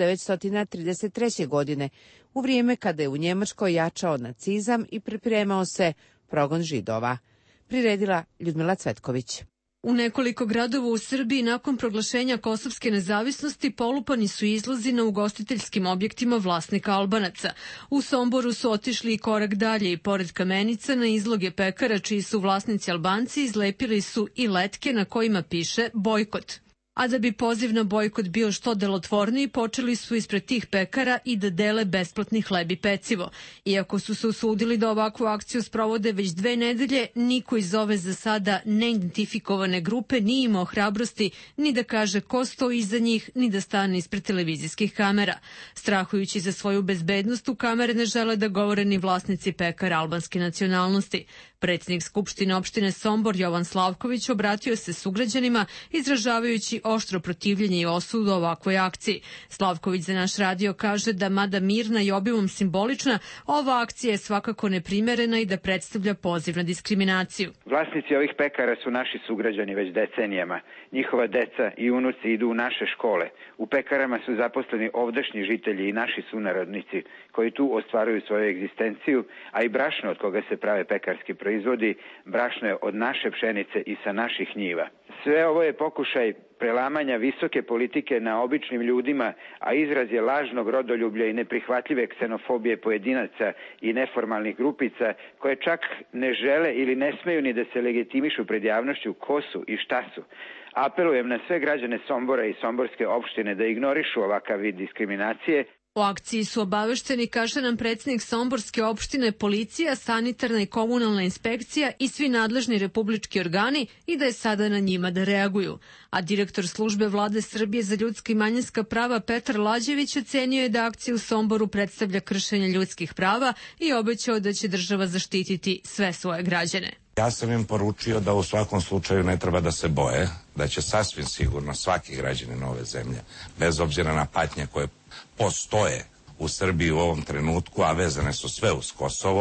1933. godine, u vrijeme kada je u Njemačkoj jačao nacizam i pripremao se progon Židova. Priredila Ljudmila Cvetković. U nekoliko gradova u Srbiji nakon proglašenja kosovske nezavisnosti polupani su izlozi na ugostiteljskim objektima vlasnika Albanaca. U Somboru su otišli i korak dalje i pored kamenica na izloge pekara čiji su vlasnici Albanci izlepili su i letke na kojima piše bojkot. A da bi poziv na bojkot bio što delotvorniji, počeli su ispred tih pekara i da dele besplatni hleb i pecivo. Iako su se usudili da ovakvu akciju sprovode već 2 nedelje, niko iz ove za sada neidentifikovane grupe nije imao hrabrosti ni da kaže ko stoji iza njih, ni da stane ispred televizijskih kamera. Strahujući za svoju bezbednost, u kamere ne žele da govore ni vlasnici pekara albanske nacionalnosti. Predsjednik Skupštine opštine Sombor Jovan Slavković obratio se sugrađanima izražavajući oštro protivljenje i osudu ovakvoj akciji. Slavković za naš radio kaže da mada mirna i obimom simbolična, ova akcija je svakako neprimerena i da predstavlja poziv na diskriminaciju. Vlasnici ovih pekara su naši sugrađani već decenijama. Njihova deca i unuci idu u naše škole. U pekarama su zaposleni ovdašnji žitelji i naši sunarodnici koji tu ostvaruju svoju egzistenciju, a i brašno od koga se prave pekarski proizvodi, brašno je od naše pšenice i sa naših njiva. Sve ovo je pokušaj prelamanja visoke politike na običnim ljudima, a izraz je lažnog rodoljublja i neprihvatljive ksenofobije pojedinaca i neformalnih grupica koje čak ne žele ili ne smeju ni da se legitimišu pred javnošću ko su i šta su. Apelujem na sve građane Sombora i Somborske opštine da ignorišu ovakav vid diskriminacije. O akciji su obavešteni, kaže nam predsjednik Somborske opštine, policija, sanitarna i komunalna inspekcija i svi nadležni republički organi i da je sada na njima da reaguju. A direktor službe Vlade Srbije za ljudska i manjinska prava Petar Lađević ocenio je da akcija u Somboru predstavlja kršenje ljudskih prava i obećao da će država zaštititi sve svoje građane. Ja sam im poručio da u svakom slučaju ne treba da se boje, da će sasvim sigurno svaki građanin ove zemlje, bez obzira na patnje koje postoje u Srbiji u ovom trenutku, a vezane su sve uz Kosovo,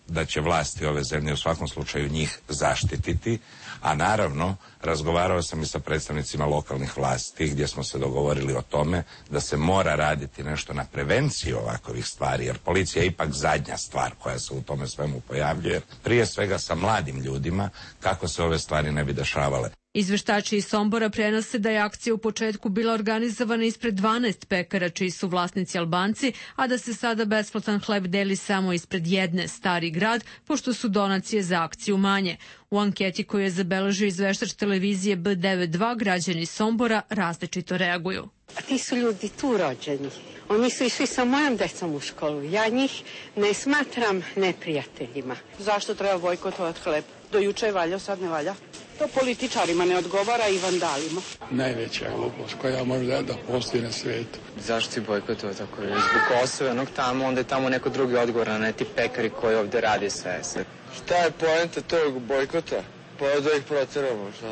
da će vlasti ove zemlje u svakom slučaju njih zaštititi, a naravno razgovarao sam i sa predstavnicima lokalnih vlasti gdje smo se dogovorili o tome da se mora raditi nešto na prevenciji ovakvih stvari, jer policija je ipak zadnja stvar koja se u tome svemu pojavljuje, prije svega sa mladim ljudima, kako se ove stvari ne bi dešavale. Izveštači iz Sombora prenose da je akcija u početku bila organizovana ispred 12 pekara čiji su vlasnici Albanci, a da se sada besplatan hleb deli samo ispred jedne, Stari grad, pošto su donacije za akciju manje. U anketi koju je zabeležio izveštač televizije B92 građani Sombora različito reaguju. Ti su ljudi tu rođeni. Oni su išli sa mojom decom u školu. Ja njih ne smatram neprijateljima. Zašto treba bojkotovati hleb? Do juče je valjao, sad ne valja. To političarima ne odgovara i vandalima. Najveća glupost koja može da postoji na svijetu. Zašto ti bojkotovati ako je zbog Kosova onog tamo, onda je tamo neko drugi odgovor, a ne ti pekari koji ovdje radi sve. Šta je poenta tog bojkota? Pa da ih proteramo, šta?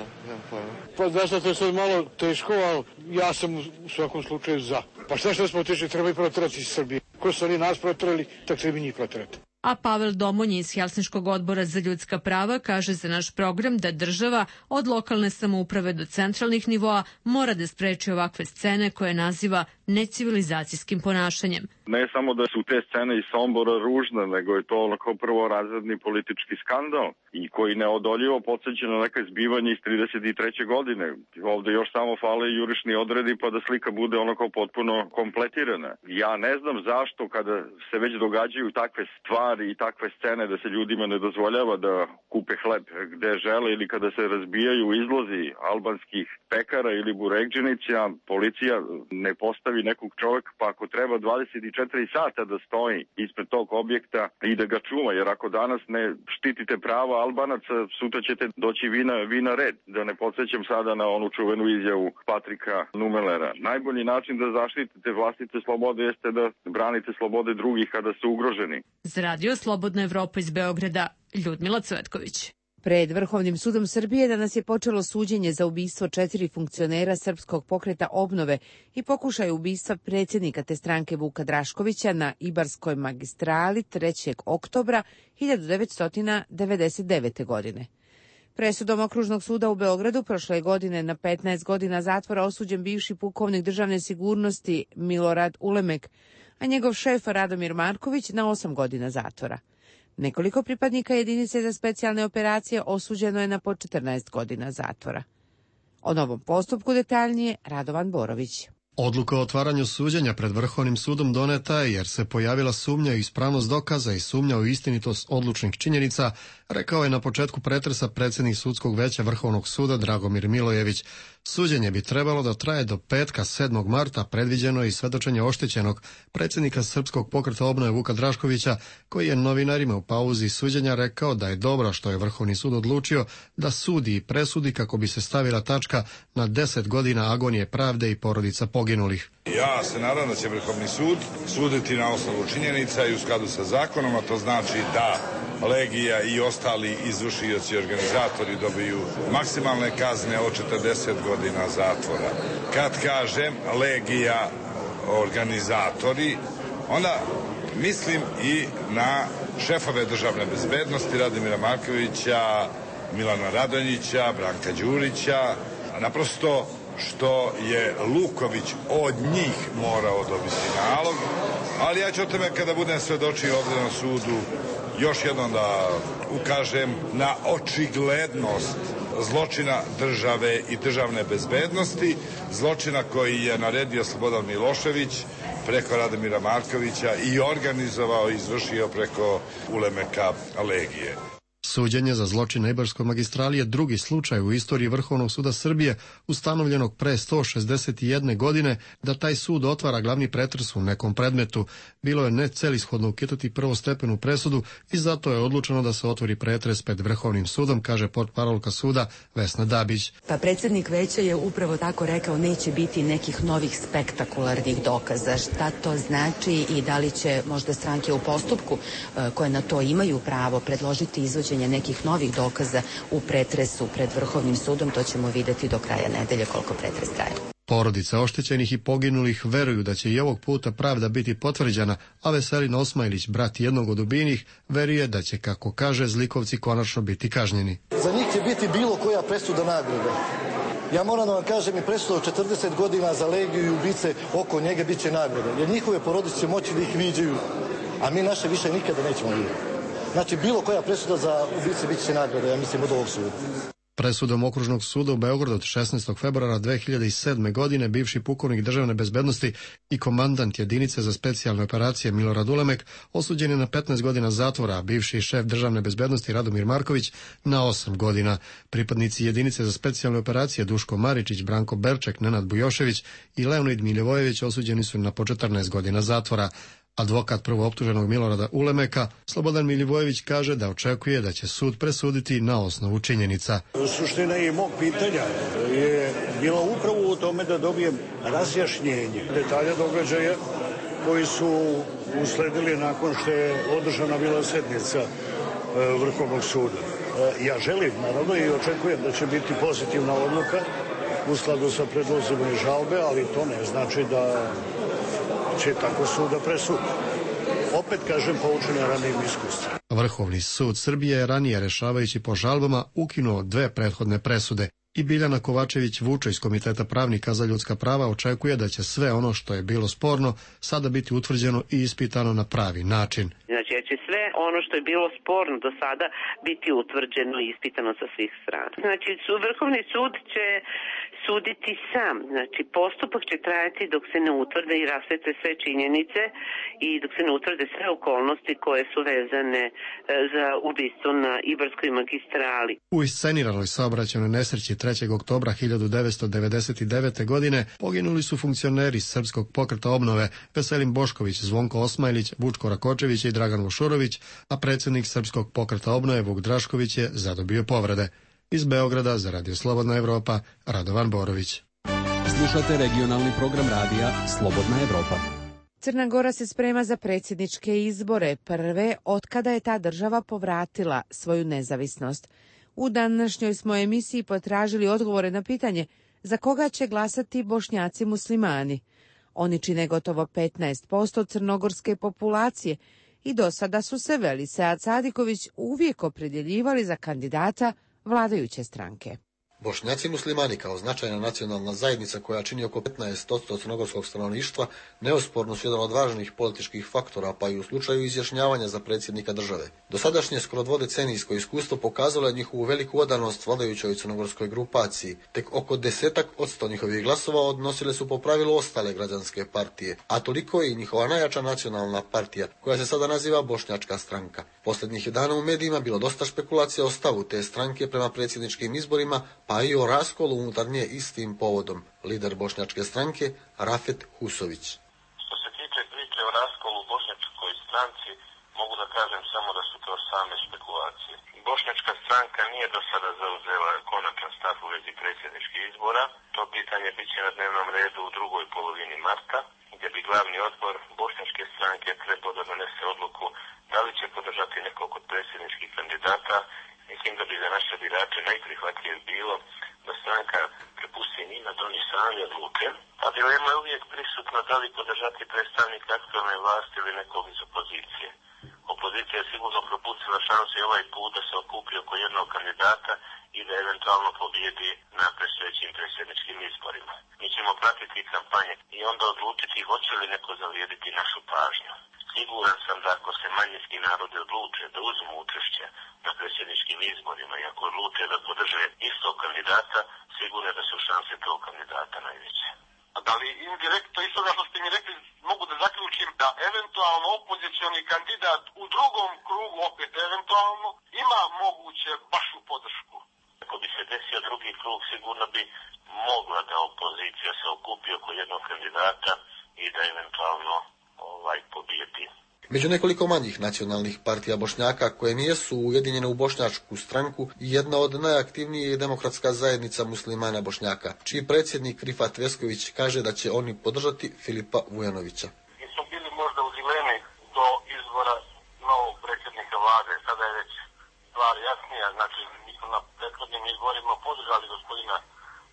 Pa zašto to je sad malo teško, ali ja sam u svakom slučaju za. Pa šta što smo otišli, treba i proterati iz Srbije. Ko su oni nas proterali, tako treba i njih proterati. A Pavel Domonji iz Helsinškog odbora za ljudska prava kaže za naš program da država od lokalne samouprave do centralnih nivoa mora da spreči ovakve scene koje naziva necivilizacijskim ponašanjem. Ne samo da su te scene iz Sombora ružne, nego je to onako prvorazredni politički skandal i koji neodoljivo podsjeća na neke zbivanje iz 33. godine. Ovde još samo fale jurišni odredi pa da slika bude onako potpuno kompletirana. Ja ne znam zašto kada se već događaju takve stvari i takve scene da se ljudima ne dozvoljava da kupe hleb gde žele ili kada se razbijaju izlozi albanskih pekara ili burekdžinića, policija ne postavi nekog čovjeka pa ako treba 24 sata da stoji ispred tog objekta i da ga čuva, jer ako danas ne štitite prava Albanaca, sutra ćete doći vi na red. Da ne podsjećam sada na onu čuvenu izjavu Patrika Numelera. Najbolji način da zaštitite vlastite slobode jeste da branite slobode drugih kada su ugroženi. Za Radio Slobodna Evropa iz Beograda, Ljudmila Cvetković. Pred Vrhovnim sudom Srbije danas je počelo suđenje za ubistvo 4 funkcionera Srpskog pokreta obnove i pokušaj ubistva predsjednika te stranke Vuka Draškovića na Ibarskoj magistrali 3. oktobra 1999. godine. Presudom Okružnog suda u Beogradu prošle godine na 15 godina zatvora osuđen bivši pukovnik državne sigurnosti Milorad Ulemek, a njegov šef Radomir Marković na 8 godina zatvora. Nekoliko pripadnika jedinice za specijalne operacije osuđeno je na po 14 godina zatvora. O novom postupku detaljnije Radovan Borović. Odluka o otvaranju suđenja pred Vrhovnim sudom doneta je jer se pojavila sumnja u ispravnost dokaza i sumnja u istinitost odlučnih činjenica, rekao je na početku pretresa predsjednik sudskog veća Vrhovnog suda Dragomir Milojević. Suđenje bi trebalo da traje do petka 7. marta, predviđeno je i svedočenje oštećenog predsjednika Srpskog pokreta obnove Vuka Draškovića, koji je novinarima u pauzi suđenja rekao da je dobro što je Vrhovni sud odlučio da sudi i presudi kako bi se stavila tačka na 10 godina agonije pravde i porodica poginulih. Ja se nadam da će Vrhovni sud suditi na osnovu činjenica i u skladu sa zakonom, a to znači da Legija i ostali izvršioci i organizatori dobiju maksimalne kazne od 40 godina zatvora. Kad kažem Legija, organizatori, onda mislim i na šefove državne bezbednosti Radomira Markovića, Milana Radonjića, Branka Đurića, naprosto što je Luković od njih morao dobiti nalog, ali ja ću o tome kada budem svedočio ovdje na sudu još jednom da ukažem na očiglednost zločina države i državne bezbednosti, zločina koji je naredio Slobodan Milošević preko Radomira Markovića i organizovao i izvršio preko Ulemeka Legije. Suđenje za zločin na Ibarskoj magistrali je drugi slučaj u istoriji Vrhovnog suda Srbije, ustanovljenog pre 161 godine, da taj sud otvara glavni pretres u nekom predmetu. Bilo je necelishodno ukidati prvostepenu presudu i zato je odlučeno da se otvori pretres pred Vrhovnim sudom, kaže portparolka suda Vesna Dabić. Pa predsjednik veća je upravo tako rekao, neće biti nekih novih spektakularnih dokaza. Šta to znači i da li će možda stranke u postupku koje na to imaju pravo predložiti izvođenje nekih novih dokaza u pretresu pred Vrhovnim sudom, to ćemo videti do kraja nedelje koliko pretres traje. Porodice oštećenih i poginulih veruju da će i ovog puta pravda biti potvrđena, a Veselin Osmajlić, brat jednog od ubijenih, veruje da će, kako kaže, zlikovci konačno biti kažnjeni. Za njih će biti bilo koja presuda nagrada. Ja moram da vam kažem, i presuda od 40 godina za Legiju i ubice oko njega bit će nagrada, jer njihove porodice će moći da ih viđaju, a mi naše više nikada nećemo vidjeti. Znači, bilo koja presuda za ubice bit će nagrada, ja mislim, od ovog suda. Presudom Okružnog suda u Beogradu od 16. februara 2007. godine bivši pukovnik državne bezbednosti i komandant jedinice za specijalne operacije Milorad Ulemek osuđen je na 15 godina zatvora, a bivši šef državne bezbednosti Radomir Marković na 8 godina. Pripadnici jedinice za specijalne operacije Duško Maričić, Branko Berček, Nenad Bujošević i Leonid Miljevojević osuđeni su na po 14 godina zatvora. Advokat prvooptuženog Milorada Ulemeka, Slobodan Milivojević, kaže da očekuje da će sud presuditi na osnovu činjenica. Suština i mog pitanja je bila upravo u tome da dobijem razjašnjenje detalja događaja koji su usledili nakon što je održana bila sednica Vrhovnog suda. Ja želim, naravno, i očekujem da će biti pozitivna odluka u skladu sa predlozima i žalbe, ali to ne znači da će tako suda presudi. Opet kažem, poučeno ranijim iskustvom. Vrhovni sud Srbije je ranije, rešavajući po žalbama, ukinuo 2 prethodne presude. I Biljana Kovačević-Vučo iz Komiteta pravnika za ljudska prava očekuje da će sve ono što je bilo sporno sada biti utvrđeno i ispitano na pravi način. Znači, da će sve ono što je bilo sporno do sada biti utvrđeno i ispitano sa svih strana. Znači, Vrhovni sud će suditi sam. Znači, postupak će trajati dok se ne utvrde i rasvetle sve činjenice i dok se ne utvrde sve okolnosti koje su vezane za ubistvo na Ibarskoj magistrali. U isceniranoj saobraćajnoj nesreći 3. oktobra 1999. godine poginuli su funkcioneri Srpskog pokreta obnove Veselin Bošković, Zvonko Osmajlić, Vučko Rakočević i Dragan Vošurović, a predsjednik Srpskog pokreta obnove Vuk Drašković je zadobio povrede. Iz Beograda za Radio Slobodna Evropa, Radovan Borović. Slušate regionalni program radija Slobodna Evropa. Crna Gora se sprema za predsjedničke izbore, prve otkada je ta država povratila svoju nezavisnost. U današnjoj smo emisiji potražili odgovore na pitanje za koga će glasati Bošnjaci muslimani. Oni čine gotovo 15% crnogorske populacije i do sada su se Velisead Sadiković uvijek opredjeljivali za kandidata vladajuće stranke. Bošnjaci muslimani kao značajna nacionalna zajednica koja čini oko 15% crnogorskog stanovništva neosporno su jedan od važnih političkih faktora, pa i u slučaju izjašnjavanja za predsjednika države. Dosadašnje skoro dvodecenijsko iskustvo pokazalo je njihovu veliku odanost vladajućoj crnogorskoj grupaciji. Tek oko 10% njihovih glasova odnosile su po pravilu ostale građanske partije, a toliko je i njihova najjača nacionalna partija, koja se sada naziva Bošnjačka stranka. Posljednjih dana u medijima bilo dosta špekulacija o stavu te stranke prema predsjedničkim izborima, pa i o raskolu unutar nje istim povodom. Lider Bošnjačke stranke Rafet Husović. Što se tiče priče o raskolu u Bošnjačkoj stranci, mogu da kažem samo da su to same špekulacije. Bošnjačka stranka nije do sada zauzela konačan stav u vezi predsjedničkih izbora. To pitanje bit će na dnevnom redu u drugoj polovini marta, gdje bi glavni odbor Bošnjačke stranke trebao da donese odluku da li će podržati nekog od predsjedničkih kandidata. Mislim da bi za naše birače najprihvatljivije bilo da stranka prepusti njima da oni sami odluke, a dilema je uvijek prisutna da li podržati predstavnika aktualne vlasti ili nekog iz opozicije. Opozicija je sigurno propustila šansu i ovaj put da se okupi oko jednog kandidata i da eventualno pobijedi na predstojećim predsjedničkim izborima. Mi ćemo pratiti kampanje i onda odlučiti hoće li neko zavrijediti našu pažnju. Siguran sam da ako se manjinski narodi odluče da uzmu učešće na predsjedničkim izborima i ako odluče da podrže istog kandidata, sigurno je da su šanse tog kandidata najveće. A da li indirektno iz toga što ste mi rekli mogu da zaključim da eventualno opozicioni kandidat u drugom krugu opet eventualno ima moguće vašu podršku? Ako bi se desio drugi krug, sigurno bi mogla da opozicija se okupi oko jednog kandidata i da eventualno pobijedi. Među nekoliko manjih nacionalnih partija Bošnjaka koje jesu ujedinjene u Bošnjačku stranku i jedna od najaktivnijih je Demokratska zajednica muslimana Bošnjaka, čiji predsjednik Rifat Vesković kaže da će oni podržati Filipa Vujanovića. Mi smo bili možda u dilemi do izbora novog predsjednika vlade, sada je već stvar jasnija, znači mi smo na prethodnim izborima podržali gospodina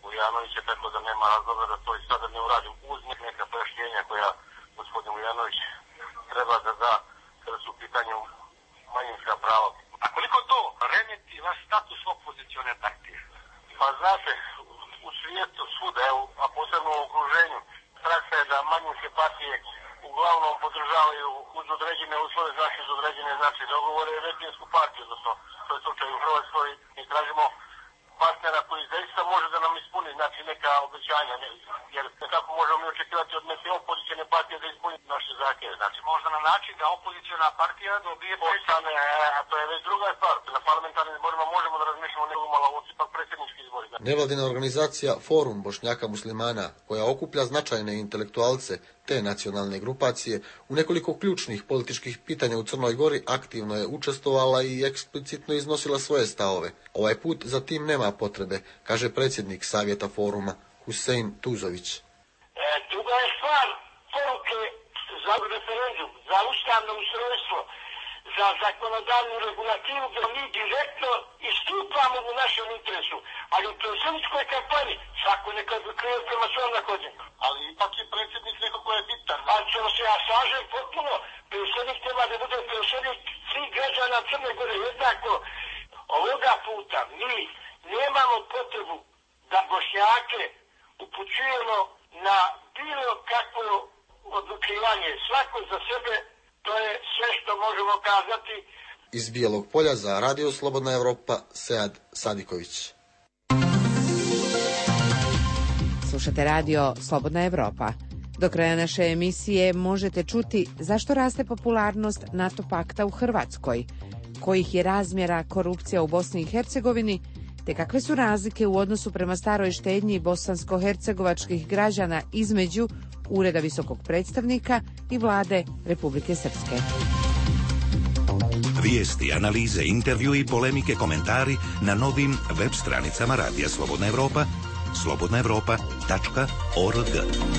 Vujanovića, tako da nema razloga da to i sada ne uradim. Uz neka pojašnjenja koja gospodin Vujanović treba da da kada su u pitanju manjinska prava. A koliko to remeti vaš status opozicione partije? Pa znate, u svijetu svuda, a posebno u okruženju, praksa je da manjinske partije uglavnom podržavaju uz određene uslove, znači uz određene dogovore većinsku partiju, odnosno to je slučaj u Hrvatskoj. Mi tražimo partnera koji zaista može da nam ispuni neka obećanja, jer nekako možemo mi očekivati od neke opozicione partije da ispuni naše zahtjeve. Znači možda na način da opoziciona partija dobije postane, a to je već druga stvar. Na parlamentarnim izborima možemo da razmišljamo nego malo, ovo su ipak predsjednički izbori. Nevladina organizacija Forum Bošnjaka muslimana, koja okuplja značajne intelektualce te nacionalne grupacije, u nekoliko ključnih političkih pitanja u Crnoj Gori aktivno je učestvovala i eksplicitno iznosila svoje stavove. Ovaj put za tim nema potrebe, kaže predsjednik Savjeta Foruma Husein Tuzović. Druga je stvar poruke za referendum, za ustavno ustrojstvo, za zakonodavnu regulativu, da mi direktno istupamo u našem interesu, ali u predsjedničkoj kampanji svako neka krije prema svom nahođenju. Ali ipak je predsjednik neko ko je bitan. Ali ćemo se ja slažem potpuno, predsjednik treba da bude predsjednik svih građana Crne Gore. Jednako, ovoga puta mi nemamo potrebu da Bošnjake upućujemo na bilo kakvo odlučivanje. Svako za sebe, to je sve što možemo kazati. Iz Bijelog Polja za Radio Slobodna Evropa, Sead Sadiković. Slušate Radio Slobodna Evropa. Do kraja naše emisije možete čuti zašto raste popularnost NATO pakta u Hrvatskoj, kojih je razmjera korupcija u Bosni i Hercegovini, te kakve su razlike u odnosu prema staroj štednji bosansko-hercegovačkih građana između Ureda visokog predstavnika i vlade Republike Srpske. Vijesti, analize, intervju i polemike, komentari na novim web stranicama Radija Slobodna Evropa, slobodnaevropa.org.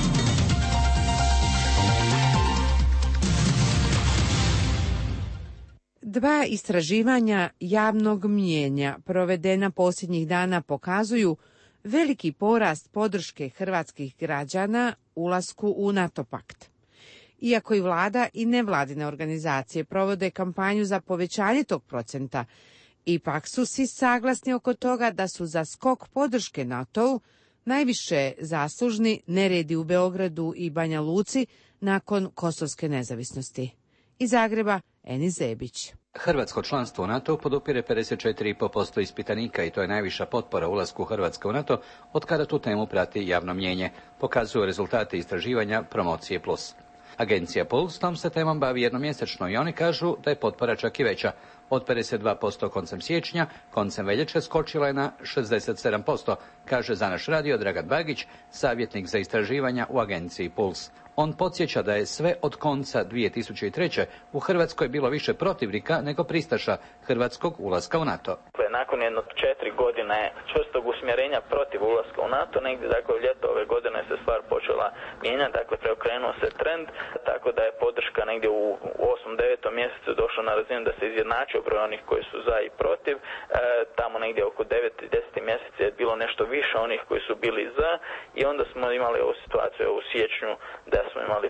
Dva istraživanja javnog mnijenja provedena posljednjih dana pokazuju veliki porast podrške hrvatskih građana ulasku u NATO pakt. Iako i vlada i nevladine organizacije provode kampanju za povećanje tog procenta, ipak su svi saglasni oko toga da su za skok podrške NATO-u najviše zaslužni neredi u Beogradu i Banja Luci nakon kosovske nezavisnosti. Iz Zagreba, Eni Zebić. Hrvatsko članstvo u NATO podupire 54,5% ispitanika i to je najviša potpora ulasku Hrvatske u NATO od kada tu temu prati javno mnijenje, pokazuju rezultati istraživanja Promocije Plus. Agencija Puls tom se temom bavi jednomjesečno i oni kažu da je potpora čak i veća. Od 52% koncem siječnja, koncem veljače skočila je na 67%, kaže za naš radio Dragan Bagić, savjetnik za istraživanja u agenciji Puls. On podsjeća da je sve od konca 2003. u Hrvatskoj bilo više protivnika nego pristaša hrvatskog ulaska u NATO. Nakon jedno 4 godine čvrstog usmjerenja protiv ulaska u NATO, negdje dakle u ljeto ove godine se stvar počela mijenjati, dakle preokrenuo se trend, tako da je podrška negdje u 8-9 mjesecu došla na razinu da se izjednačio broj onih koji su za i protiv. Tamo negdje oko 9 i 10 mjeseca je bilo nešto više onih koji su bili za i onda smo imali ovu situaciju u siječnju da smo imali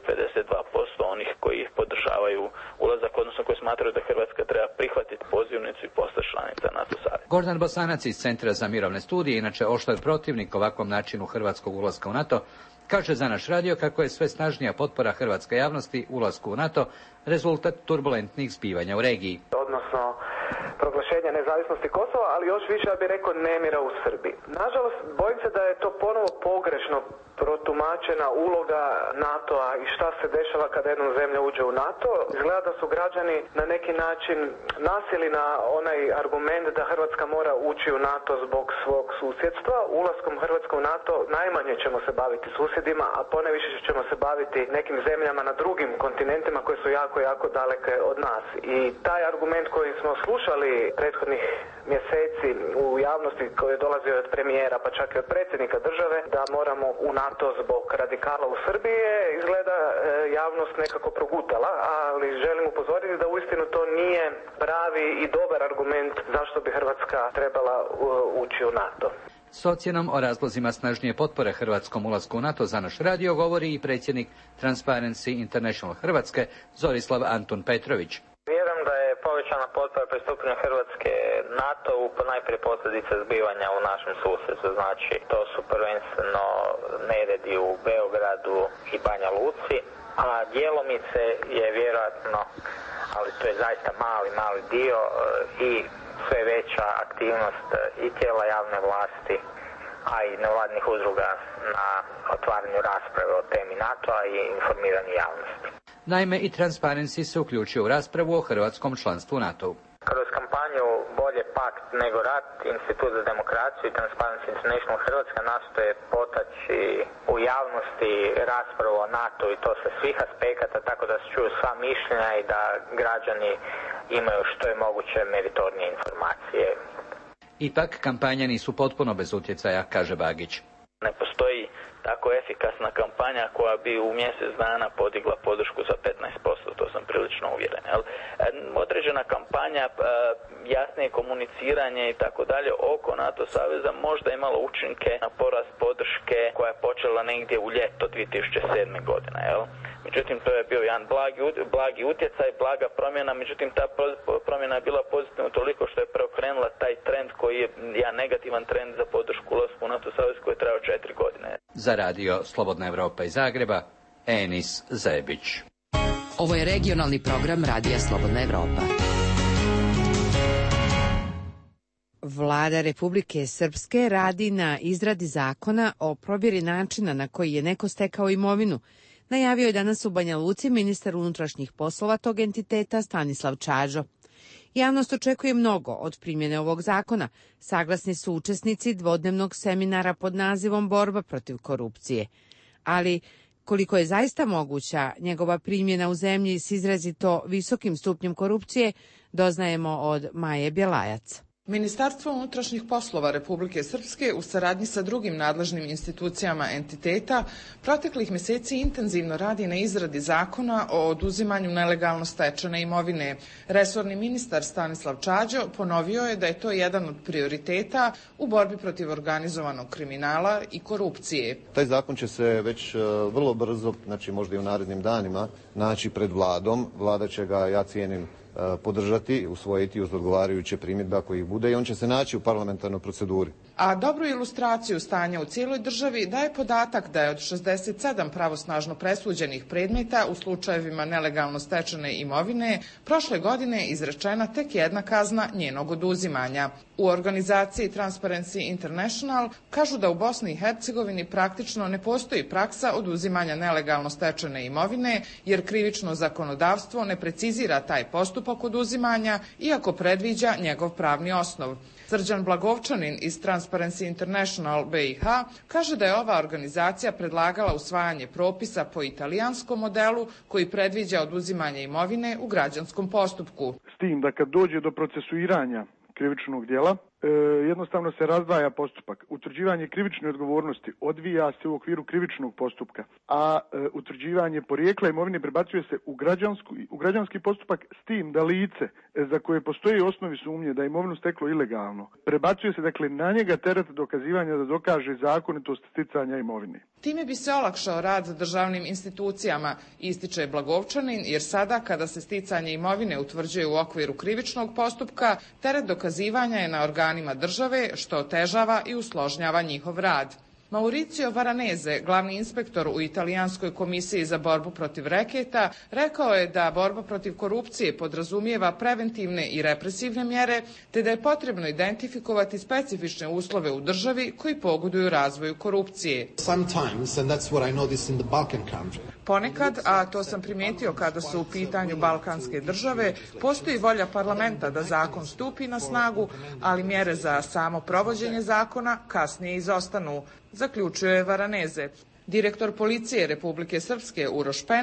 52% onih koji podržavaju ulazak, odnosno koji smatraju da Hrvatska treba prihvatiti pozivnicu i postati članica NATO saveza. Gordan Bosanac iz Centra za mirovne studije, inače oštar protivnik ovakvom načinu hrvatskog ulaska u NATO, kaže za naš radio kako je sve snažnija potpora hrvatske javnosti ulasku u NATO rezultat turbulentnih zbivanja u regiji. Odnosno proglašenja nezavisnosti Kosova, ali još više ja bih rekao nemira u Srbiji. Nažalost, bojim se da je to ponovo pogrešno protumačena uloga NATO-a i šta se dešava kada jedna zemlja uđe u NATO. Izgleda da su građani na neki način nasjeli na onaj argument da Hrvatska mora ući u NATO zbog svog susjedstva. Ulaskom Hrvatske u NATO najmanje ćemo se baviti susjedima, a poneviše ćemo se baviti nekim zemljama na drugim kontinentima koje su jako, jako daleke od nas. I taj argument koji smo slušali prethodnih mjeseci u javnosti koji je dolazio od premijera pa čak i od predsjednika države da moramo u NATO zbog radikala u Srbiji, izgleda javnost nekako progutala, ali želim upozoriti da uistinu to nije pravi i dobar argument zašto bi Hrvatska trebala ući u NATO. S ocjenom o razlozima snažnije potpore hrvatskom ulasku u NATO za naš radio govori i predsjednik Transparency International Hrvatske Zorislav Antun Petrović. Vjerujem da je povećana potpora pristupanju Hrvatske NATO-u najprije posljedica zbivanja u našem susjedstvu. Znači, to su prvenstveno neredi u Beogradu i Banja Luci, a djelomice je vjerojatno, ali to je zaista mali dio, i sve veća aktivnost i tijela javne vlasti, a i nevladnih udruga na otvaranju rasprave o temi NATO-a i informiranju javnosti. Naime, i Transparency se uključio u raspravu o hrvatskom članstvu u NATO-u. Kroz kampanju Bolje pakt nego rat, Institut za demokraciju i Transparency International Hrvatska nastoje potaći u javnosti raspravu o NATO i to sa svih aspekata, tako da se čuju sva mišljenja i da građani imaju što je moguće meritornije informacije. Ipak, kampanje nisu potpuno bez utjecaja, kaže Bagić. Ne postoji tako efikasna kampanja koja bi u mjesec dana podigla podršku za 15%, to sam prilično uvjeren. Određena kampanja, jasnije komuniciranje i tako dalje oko NATO saveza možda imalo učinke na porast podrške koja je počela negdje u ljeto 2007. godine. Međutim, to je bio jedan blagi utjecaj, blaga promjena, međutim ta promjena je bila pozitivna toliko što je preokrenula taj trend koji je jedan negativan trend za podršku ulasku u NATO savez koji je trajao 4 godine. Za radio Slobodna Evropa iz Zagreba, Enis Zebić. Ovo je regionalni program Radija Slobodna Evropa. Vlada Republike Srpske radi na izradi zakona o provjeri načina na koji je neko stekao imovinu. Najavio je danas u Banja Luci ministar unutrašnjih poslova tog entiteta Stanislav Čađo. Javnost očekuje mnogo od primjene ovog zakona, saglasni su učesnici dvodnevnog seminara pod nazivom Borba protiv korupcije. Ali koliko je zaista moguća njegova primjena u zemlji s izrazito visokim stupnjem korupcije, doznajemo od Maje Bjelajac. Ministarstvo unutrašnjih poslova Republike Srpske u saradnji sa drugim nadležnim institucijama entiteta proteklih mjeseci intenzivno radi na izradi zakona o oduzimanju nelegalno stečene imovine. Resorni ministar Stanislav Čađo ponovio je da je to jedan od prioriteta u borbi protiv organizovanog kriminala i korupcije. Taj zakon će se već vrlo brzo, znači možda i u narednim danima, naći pred vladom. Vlada će ga, ja cijenim, podržati, usvojiti uz odgovarajuće primjedbe ako ih bude i on će se naći u parlamentarnoj proceduri. A dobru ilustraciju stanja u cijeloj državi daje podatak da je od 67 pravosnažno presuđenih predmeta u slučajevima nelegalno stečene imovine prošle godine izrečena tek jedna kazna njenog oduzimanja. U organizaciji Transparency International kažu da u Bosni i Hercegovini praktično ne postoji praksa oduzimanja nelegalno stečene imovine, jer krivično zakonodavstvo ne precizira taj postupak oduzimanja, iako predviđa njegov pravni osnov. Srđan Blagovčanin iz Transparency International BiH kaže da je ova organizacija predlagala usvajanje propisa po italijanskom modelu koji predviđa oduzimanje imovine u građanskom postupku. S tim da kad dođe do procesuiranja krivičnog djela, jednostavno se razdvaja postupak. Utvrđivanje krivične odgovornosti odvija se u okviru krivičnog postupka, a utvrđivanje porijekla imovine prebacuje se u građanski postupak, s tim da lice za koje postoji osnovi sumnje da je imovinu steklo ilegalno, prebacuje se dakle na njega teret dokazivanja da dokaže zakonitost sticanja imovine. Time bi se olakšao rad državnim institucijama, ističe Blagovčanin, jer sada kada se sticanje imovine utvrđuje u okviru krivičnog postupka, teret dokazivanja je na organima države, što otežava i usložnjava njihov rad. Mauricio Varaneze, glavni inspektor u Italijanskoj komisiji za borbu protiv reketa, rekao je da borba protiv korupcije podrazumijeva preventivne i represivne mjere, te da je potrebno identifikovati specifične uslove u državi koji pogoduju razvoju korupcije. Ponekad, a to sam primijetio kada su u pitanju balkanske države, postoji volja parlamenta da zakon stupi na snagu, ali mjere za samo provođenje zakona kasnije izostanu, zaključuje Varaneze. Direktor policije Republike Srpske Uroš Pena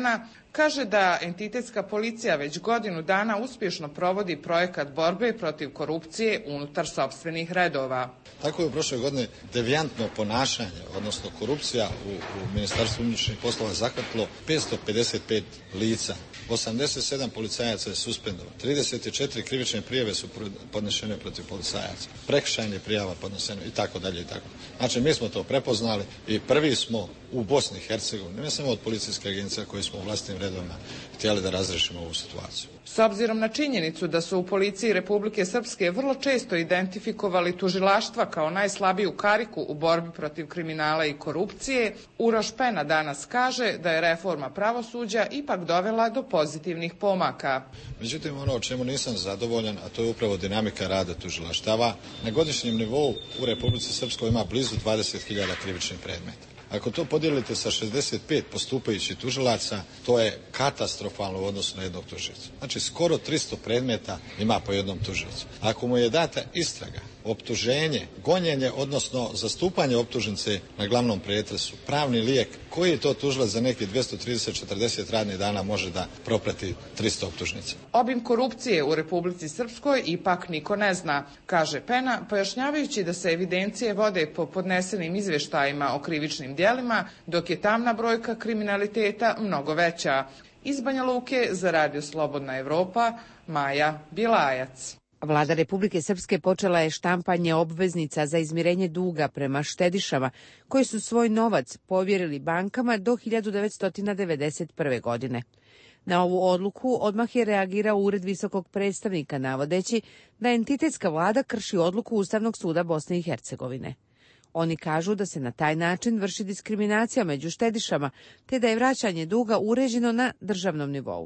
Kaže da entitetska policija već godinu dana uspješno provodi projekat borbe protiv korupcije unutar sopstvenih redova. Tako je u prošle godine devijantno ponašanje, odnosno korupcija u Ministarstvu unutrašnjih poslova zahvatilo 555 lica. 87 policajaca je suspendovano, 34 krivične prijave su podnešene protiv policajaca, prekršajne prijava podnesene i tako dalje i tako. Znači mi smo to prepoznali i prvi smo u Bosni i Hercegovini, ne samo od policijske agencije koji smo u vlastnim redovima htjeli da razrešimo ovu situaciju. S obzirom na činjenicu da su u policiji Republike Srpske vrlo često identifikovali tužilaštva kao najslabiju kariku u borbi protiv kriminala i korupcije, Uroš Pena danas kaže da je reforma pravosuđa ipak dovela do pozitivnih pomaka. Međutim, ono o čemu nisam zadovoljan, a to je upravo dinamika rada tužilaštava. Na godišnjem nivou u Republici Srpskoj ima blizu 20.000 krivičnih predmeta. Ako to podijelite sa 65 postupajućih tužilaca, to je katastrofalno u odnosu na jednog tužioca. Znači, skoro 300 predmeta ima po jednom tužiocu. Ako mu je data istraga, optuženje, gonjenje, odnosno zastupanje optužnice na glavnom pretresu, pravni lijek, koji je to tužilac za neki 230-40 radnih dana može da proprati 300 optužnica? Obim korupcije u Republici Srpskoj ipak niko ne zna, kaže Pena, pojašnjavajući da se evidencije vode po podnesenim izvještajima o krivičnim djelima, dok je tamna brojka kriminaliteta mnogo veća. Iz Banja Luke za Radio Slobodna Evropa, Maja Bilajac. Vlada Republike Srpske počela je štampanje obveznica za izmirenje duga prema štedišama koji su svoj novac povjerili bankama do 1991. godine. Na ovu odluku odmah je reagirao Ured visokog predstavnika navodeći da entitetska vlada krši odluku Ustavnog suda Bosne i Hercegovine. Oni kažu da se na taj način vrši diskriminacija među štedišama te da je vraćanje duga uređeno na državnom nivou.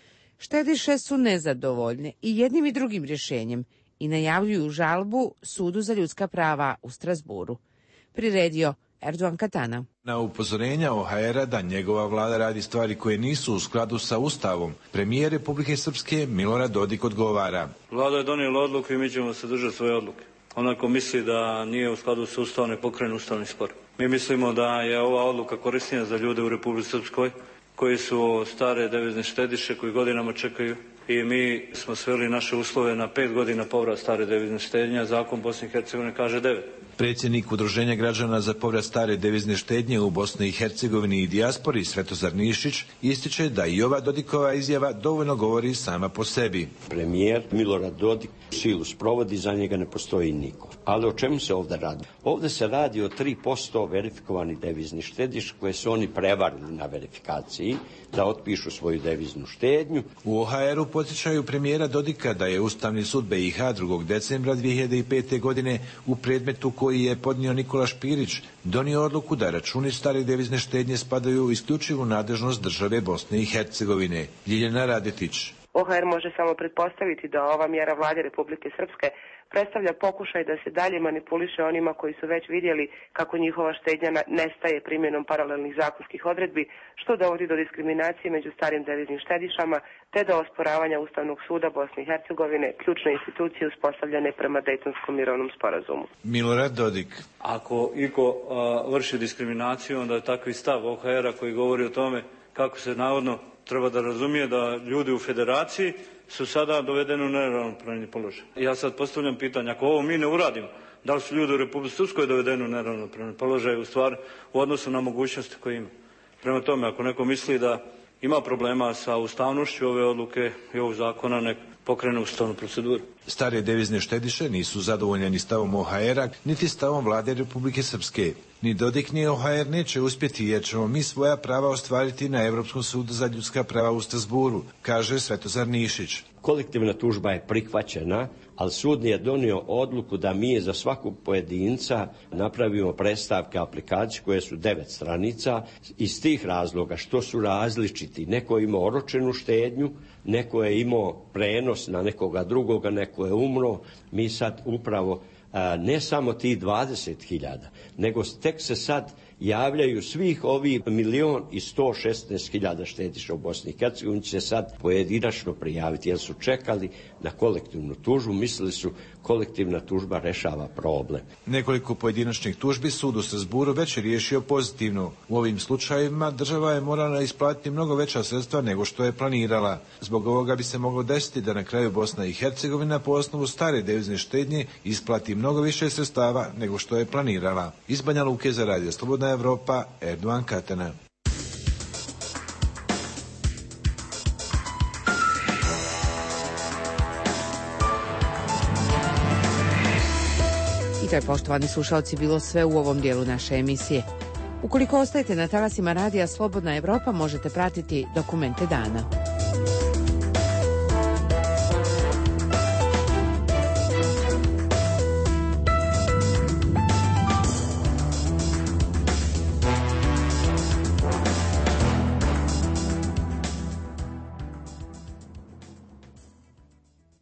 Štediše su nezadovoljne i jednim i drugim rješenjem i najavljuju žalbu Sudu za ljudska prava u Strasburu. Priredio Erdogan Katana. Na upozorenja OHR-a da njegova vlada radi stvari koje nisu u skladu sa Ustavom, premijer Republike Srpske Milorad Dodik odgovara. Vlada je donijela odluku i mi ćemo se držati svoje odluke. Ona ko misli da nije u skladu sa Ustavom ne pokrene ustavni spor. Mi mislimo da je ova odluka korisnija za ljude u Republici Srpskoj koji su stare devizne štediše koji godinama čekaju i mi smo sveli naše uslove na 5 godina povrat stare devizne štednje, zakon Bosne i Hercegovine kaže 9. Predsjednik Udruženja građana za povrat stare devizne štednje u Bosni i Hercegovini i dijaspori Svetozar Nišić ističe da i ova Dodikova izjava dovoljno govori sama po sebi. Premijer Milorad Dodik silu sprovodi, za njega ne postoji niko. Ali o čemu se ovdje radi? Ovdje se radi o 3% verifikovanih deviznih štediša koje su oni prevarili na verifikaciji da otpišu svoju deviznu štednju. U OHR-u podsjećaju premijera Dodika da je Ustavni sud BiH 2. decembra 2005. godine u predmetu koji je podnio Nikola Špirić donio odluku da računi stare devizne štednje spadaju u isključivu nadležnost države Bosne i Hercegovine. Ljiljana Radetić. OHR može samo pretpostaviti da ova mjera vlade Republike Srpske predstavlja pokušaj da se dalje manipuliše onima koji su već vidjeli kako njihova štednja nestaje primjenom paralelnih zakonskih odredbi, što dovodi do diskriminacije među starim deviznim štedišama, te do osporavanja Ustavnog suda Bosne i Hercegovine, ključne institucije uspostavljene prema Dejtonskom mirovnom sporazumu. Milorad Dodik. Ako iko vrši diskriminaciju, onda je takvi stav OHR-a koji govori o tome kako se navodno treba da razumije da ljudi u federaciji su sada dovedeni u neravnopravni položaj. Ja sad postavljam pitanje, ako ovo mi ne uradimo, da li su ljudi u Republici Srpskoj dovedeni u neravnopravni položaj u stvari u odnosu na mogućnosti koje ima. Prema tome, ako neko misli da ima problema sa ustavnošću ove odluke i ovog zakona, nek pokrene ustavnu proceduru. Stare devizne štediše nisu zadovoljni ni stavom OHR-a, niti stavom vlade Republike Srpske. Ni Dodik ni OHR neće uspjeti jer ćemo mi svoja prava ostvariti na Europskom sudu za ljudska prava u Strasburu, kaže Svetozar Nišić. Kolektivna tužba je prihvaćena, ali sud je donio odluku da mi za svakog pojedinca napravimo predstavke aplikacije koje su 9 stranica. Iz tih razloga što su različiti, neko je imao oročenu štednju, neko je imao prenos na nekoga drugoga, neko je umro. Mi sad upravo ne samo ti 20.000, nego tek se sad javljaju svih ovih 1.116.000 štediša u Bosni i Hercegovini će sad pojedinačno prijaviti, jer su čekali na kolektivnu tužbu, mislili su kolektivna tužba rešava problem. Nekoliko pojedinačnih tužbi sud u Strasburu već je riješio pozitivno. U ovim slučajevima država je morala isplatiti mnogo veća sredstva nego što je planirala. Zbog ovoga bi se moglo desiti da na kraju Bosna i Hercegovina po osnovu stare devizne štednje isplati mnogo više sredstava nego što je planirala. Iz Banja Luke za Radio Slobodna Evropa, Erdogan Katana. To je, poštovani slušalci, bilo sve u ovom dijelu naše emisije. Ukoliko ostajete na talasima Radija Slobodna Evropa, možete pratiti Dokumente dana.